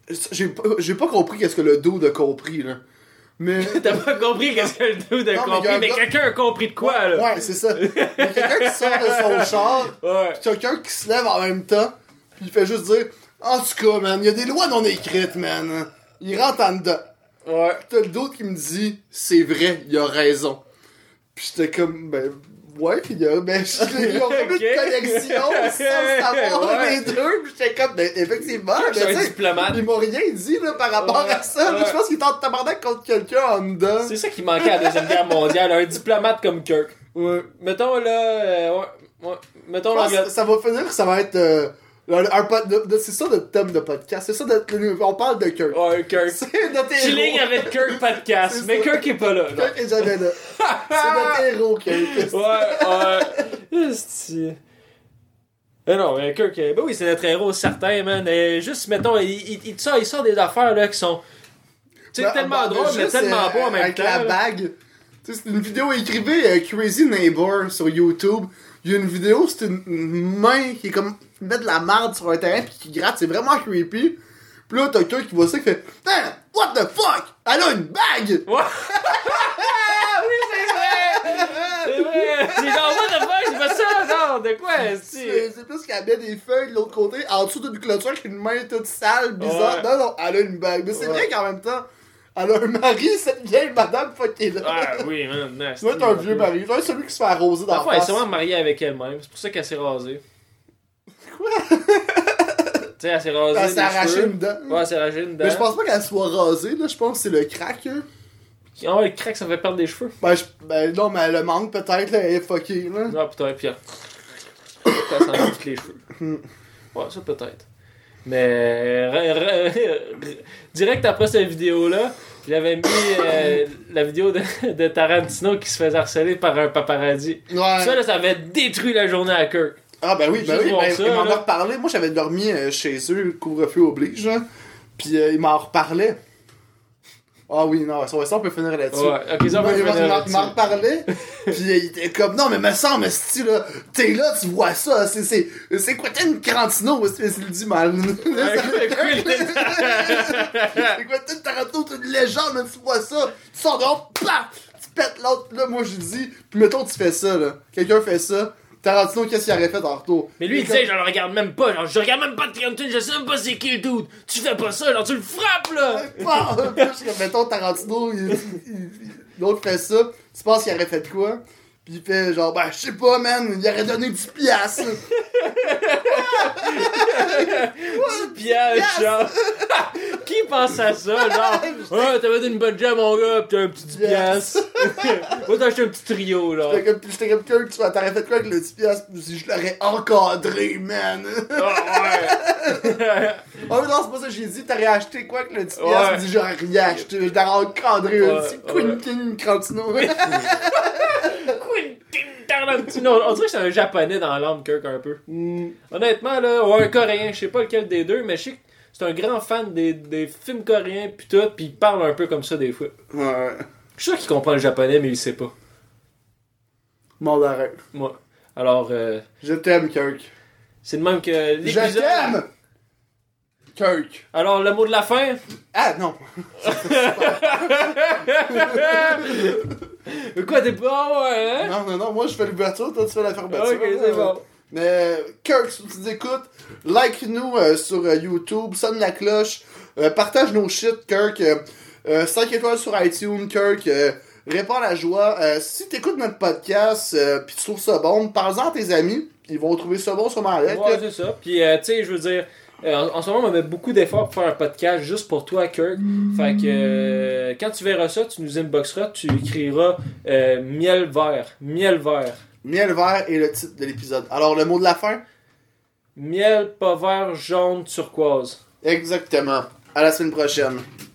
j'ai pas compris qu'est-ce que le dude a compris, là. Mais... T'as pas compris qu'est-ce que le dude a Non, mais compris, y a un mais gars- quelqu'un a compris de quoi, là. Ouais, c'est ça. Il y a quelqu'un qui sort de son char, Ouais. pis quelqu'un qui se lève en même temps, pis il fait juste dire « En tout cas, man, il y a des lois non écrites, man. » Il rentre en dedans. Ouais. Pis t'as le d'autre qui me dit « C'est vrai, il a raison. » Pis j'étais comme « Ben... Ouais, pis ils ont comme une connexion sans savoir Ouais. les deux, pis j'étais comme, ben, effectivement, Je suis mais un tu sais, diplomate. ils m'ont rien dit, là, par rapport Ouais, à ça, là. ouais. Je pense qu'il est en tabarnak contre quelqu'un en dedans. C'est ça qui manquait à la Deuxième Guerre mondiale, un diplomate comme Kirk. Ouais. Mettons là, mettons Je pense là, que ça va finir, ça va être, c'est ça notre thème de podcast, c'est ça on parle de Kirk. ouais, Kirk. C'est notre Chilling héros. avec Kirk podcast, C'est mais ça. Kirk est pas là. non. Kirk est jamais là. C'est notre héros, Kirk. Ouais. Esti. Non, mais Kirk, ben oui, c'est notre héros certain, man. Juste, mettons, il sort des affaires là qui sont. Tu sais, Ben, tellement ben, drôles, mais juste, tellement beaux en même avec temps. la là. bague. Tu sais, c'est une vidéo écrivée Crazy Neighbor sur YouTube. Il y a une vidéo, c'est une main qui est comme met de la marde sur un terrain puis qui gratte, c'est vraiment creepy. Puis là, t'as quelqu'un qui voit ça qui fait "Damn, what the fuck? Elle a une bague!" Ouais. Oui, c'est vrai! C'est vrai! C'est genre, what the fuck, c'est pas ça! Non, de quoi, esti? C'est plus qu'elle met des feuilles de l'autre côté, en dessous d'une clôture avec une main toute sale, bizarre. Ouais. Non, elle a une bague. Mais c'est Ouais. vrai qu'en même temps, elle a un mari, cette vieille madame fuckée là. Ah oui, man, nasty. Tu dois être un vieux mari. Tu dois être celui qui se fait arroser dans Parfois, la elle est face. sûrement mariée avec elle-même. C'est pour ça qu'elle s'est rasée. Quoi? Tu sais, elle s'est rasée. Elle s'est les arraché cheveux. une dent. Ouais, elle s'est arraché une dent. Mais je pense pas qu'elle soit rasée, là. Je pense que c'est le crack, là. Ah ouais, le crack, ça fait perdre des cheveux. Ben non, mais le manque peut-être, là, elle est fuckée, là. Ah, peut-être, puis elle s'enlève tous les cheveux. Ouais, ça peut-être. Mais direct après cette vidéo-là, Il avait mis la vidéo de Tarantino qui se faisait harceler par un paparazzi. Ouais. Ça, là, ça avait détruit la journée à Kirk. Ah ben oui, Juste voir ça, il m'en là. a reparlé. Moi j'avais dormi chez eux, couvre-feu oblige, hein. Puis il m'en reparlait. Ah oui, non, ça on peut finir là-dessus. Ouais, ok, ça on peut Il finir m'en là-dessus. reparlait, puis il était comme, non mais me semble, esti là, t'es là, tu vois ça, c'est Quentin Tarantino, c'est le dit mal. C'est Quentin Tarantino, t'es une légende, là, tu vois ça, tu sors dehors, paf, tu pètes l'autre, là, moi je dis, puis mettons tu fais ça, là, quelqu'un fait ça, Tarantino, qu'est-ce qu'il aurait fait en retour? Mais lui, il disait, je le regarde même pas, genre, je regarde même pas Tarantino, je sais même pas c'est qui le dude. Tu fais pas ça, genre, tu le frappes, là. Puis je suis comme, mettons Tarantino, l'autre fait ça, tu penses qu'il aurait fait quoi? Puis il fait genre, ben, je sais pas, man, il aurait donné 10 piastres. 10 piastres, genre. Qui pense à ça, genre? Ouais, t'avais une bonne job, mon gars, pis t'as un petit 10 piastres. Va t'acheter un petit trio, là. J'étais comme Kirk, tu t'aurais fait quoi avec le 10 piastres? Si je l'aurais encadré, man. Ah, ouais. Oh non, c'est pas ça que j'ai dit, t'aurais acheté quoi avec le 10 piastres? Ouais. Il dit, j'aurais rien acheté, je l'aurais encadré, un petit Quentin Tarantino. Quentin Tarantino. On dirait que c'est un japonais dans l'âme, Kirk, un peu. Honnêtement, là, ou un coréen, je sais pas lequel des deux, mais je sais que c'est un grand fan des films coréens pis tout, pis il parle un peu comme ça des fois. Ouais. Je suis sûr qu'il comprend le japonais, mais il sait pas. Mandarin. Moi. Alors, Je t'aime, Kirk. c'est de même que l'épisode... Je t'aime! Kirk. Alors, le mot de la fin? Ah, non. Mais quoi, t'es pas... Ah ouais, hein? Non, moi je fais l'ouverture, toi tu fais la fermeture. Ok, c'est bon. Mais Kirk, si tu nous écoutes, like-nous sur YouTube, sonne la cloche, partage nos shit, Kirk, 5 étoiles sur iTunes, Kirk, répand la joie. Si t'écoutes notre podcast pis tu trouves ça bon, parle-en à tes amis, ils vont trouver ça bon sûrement avec. Ouais, c'est ça. Puis, tu sais, je veux dire... en ce moment, on met beaucoup d'efforts pour faire un podcast juste pour toi, Kirk. Fait que quand tu verras ça, tu nous inboxeras, tu écriras miel vert. Miel vert. Miel vert est le titre de l'épisode. Alors, le mot de la fin? Miel pas vert, jaune, turquoise. Exactement. À la semaine prochaine.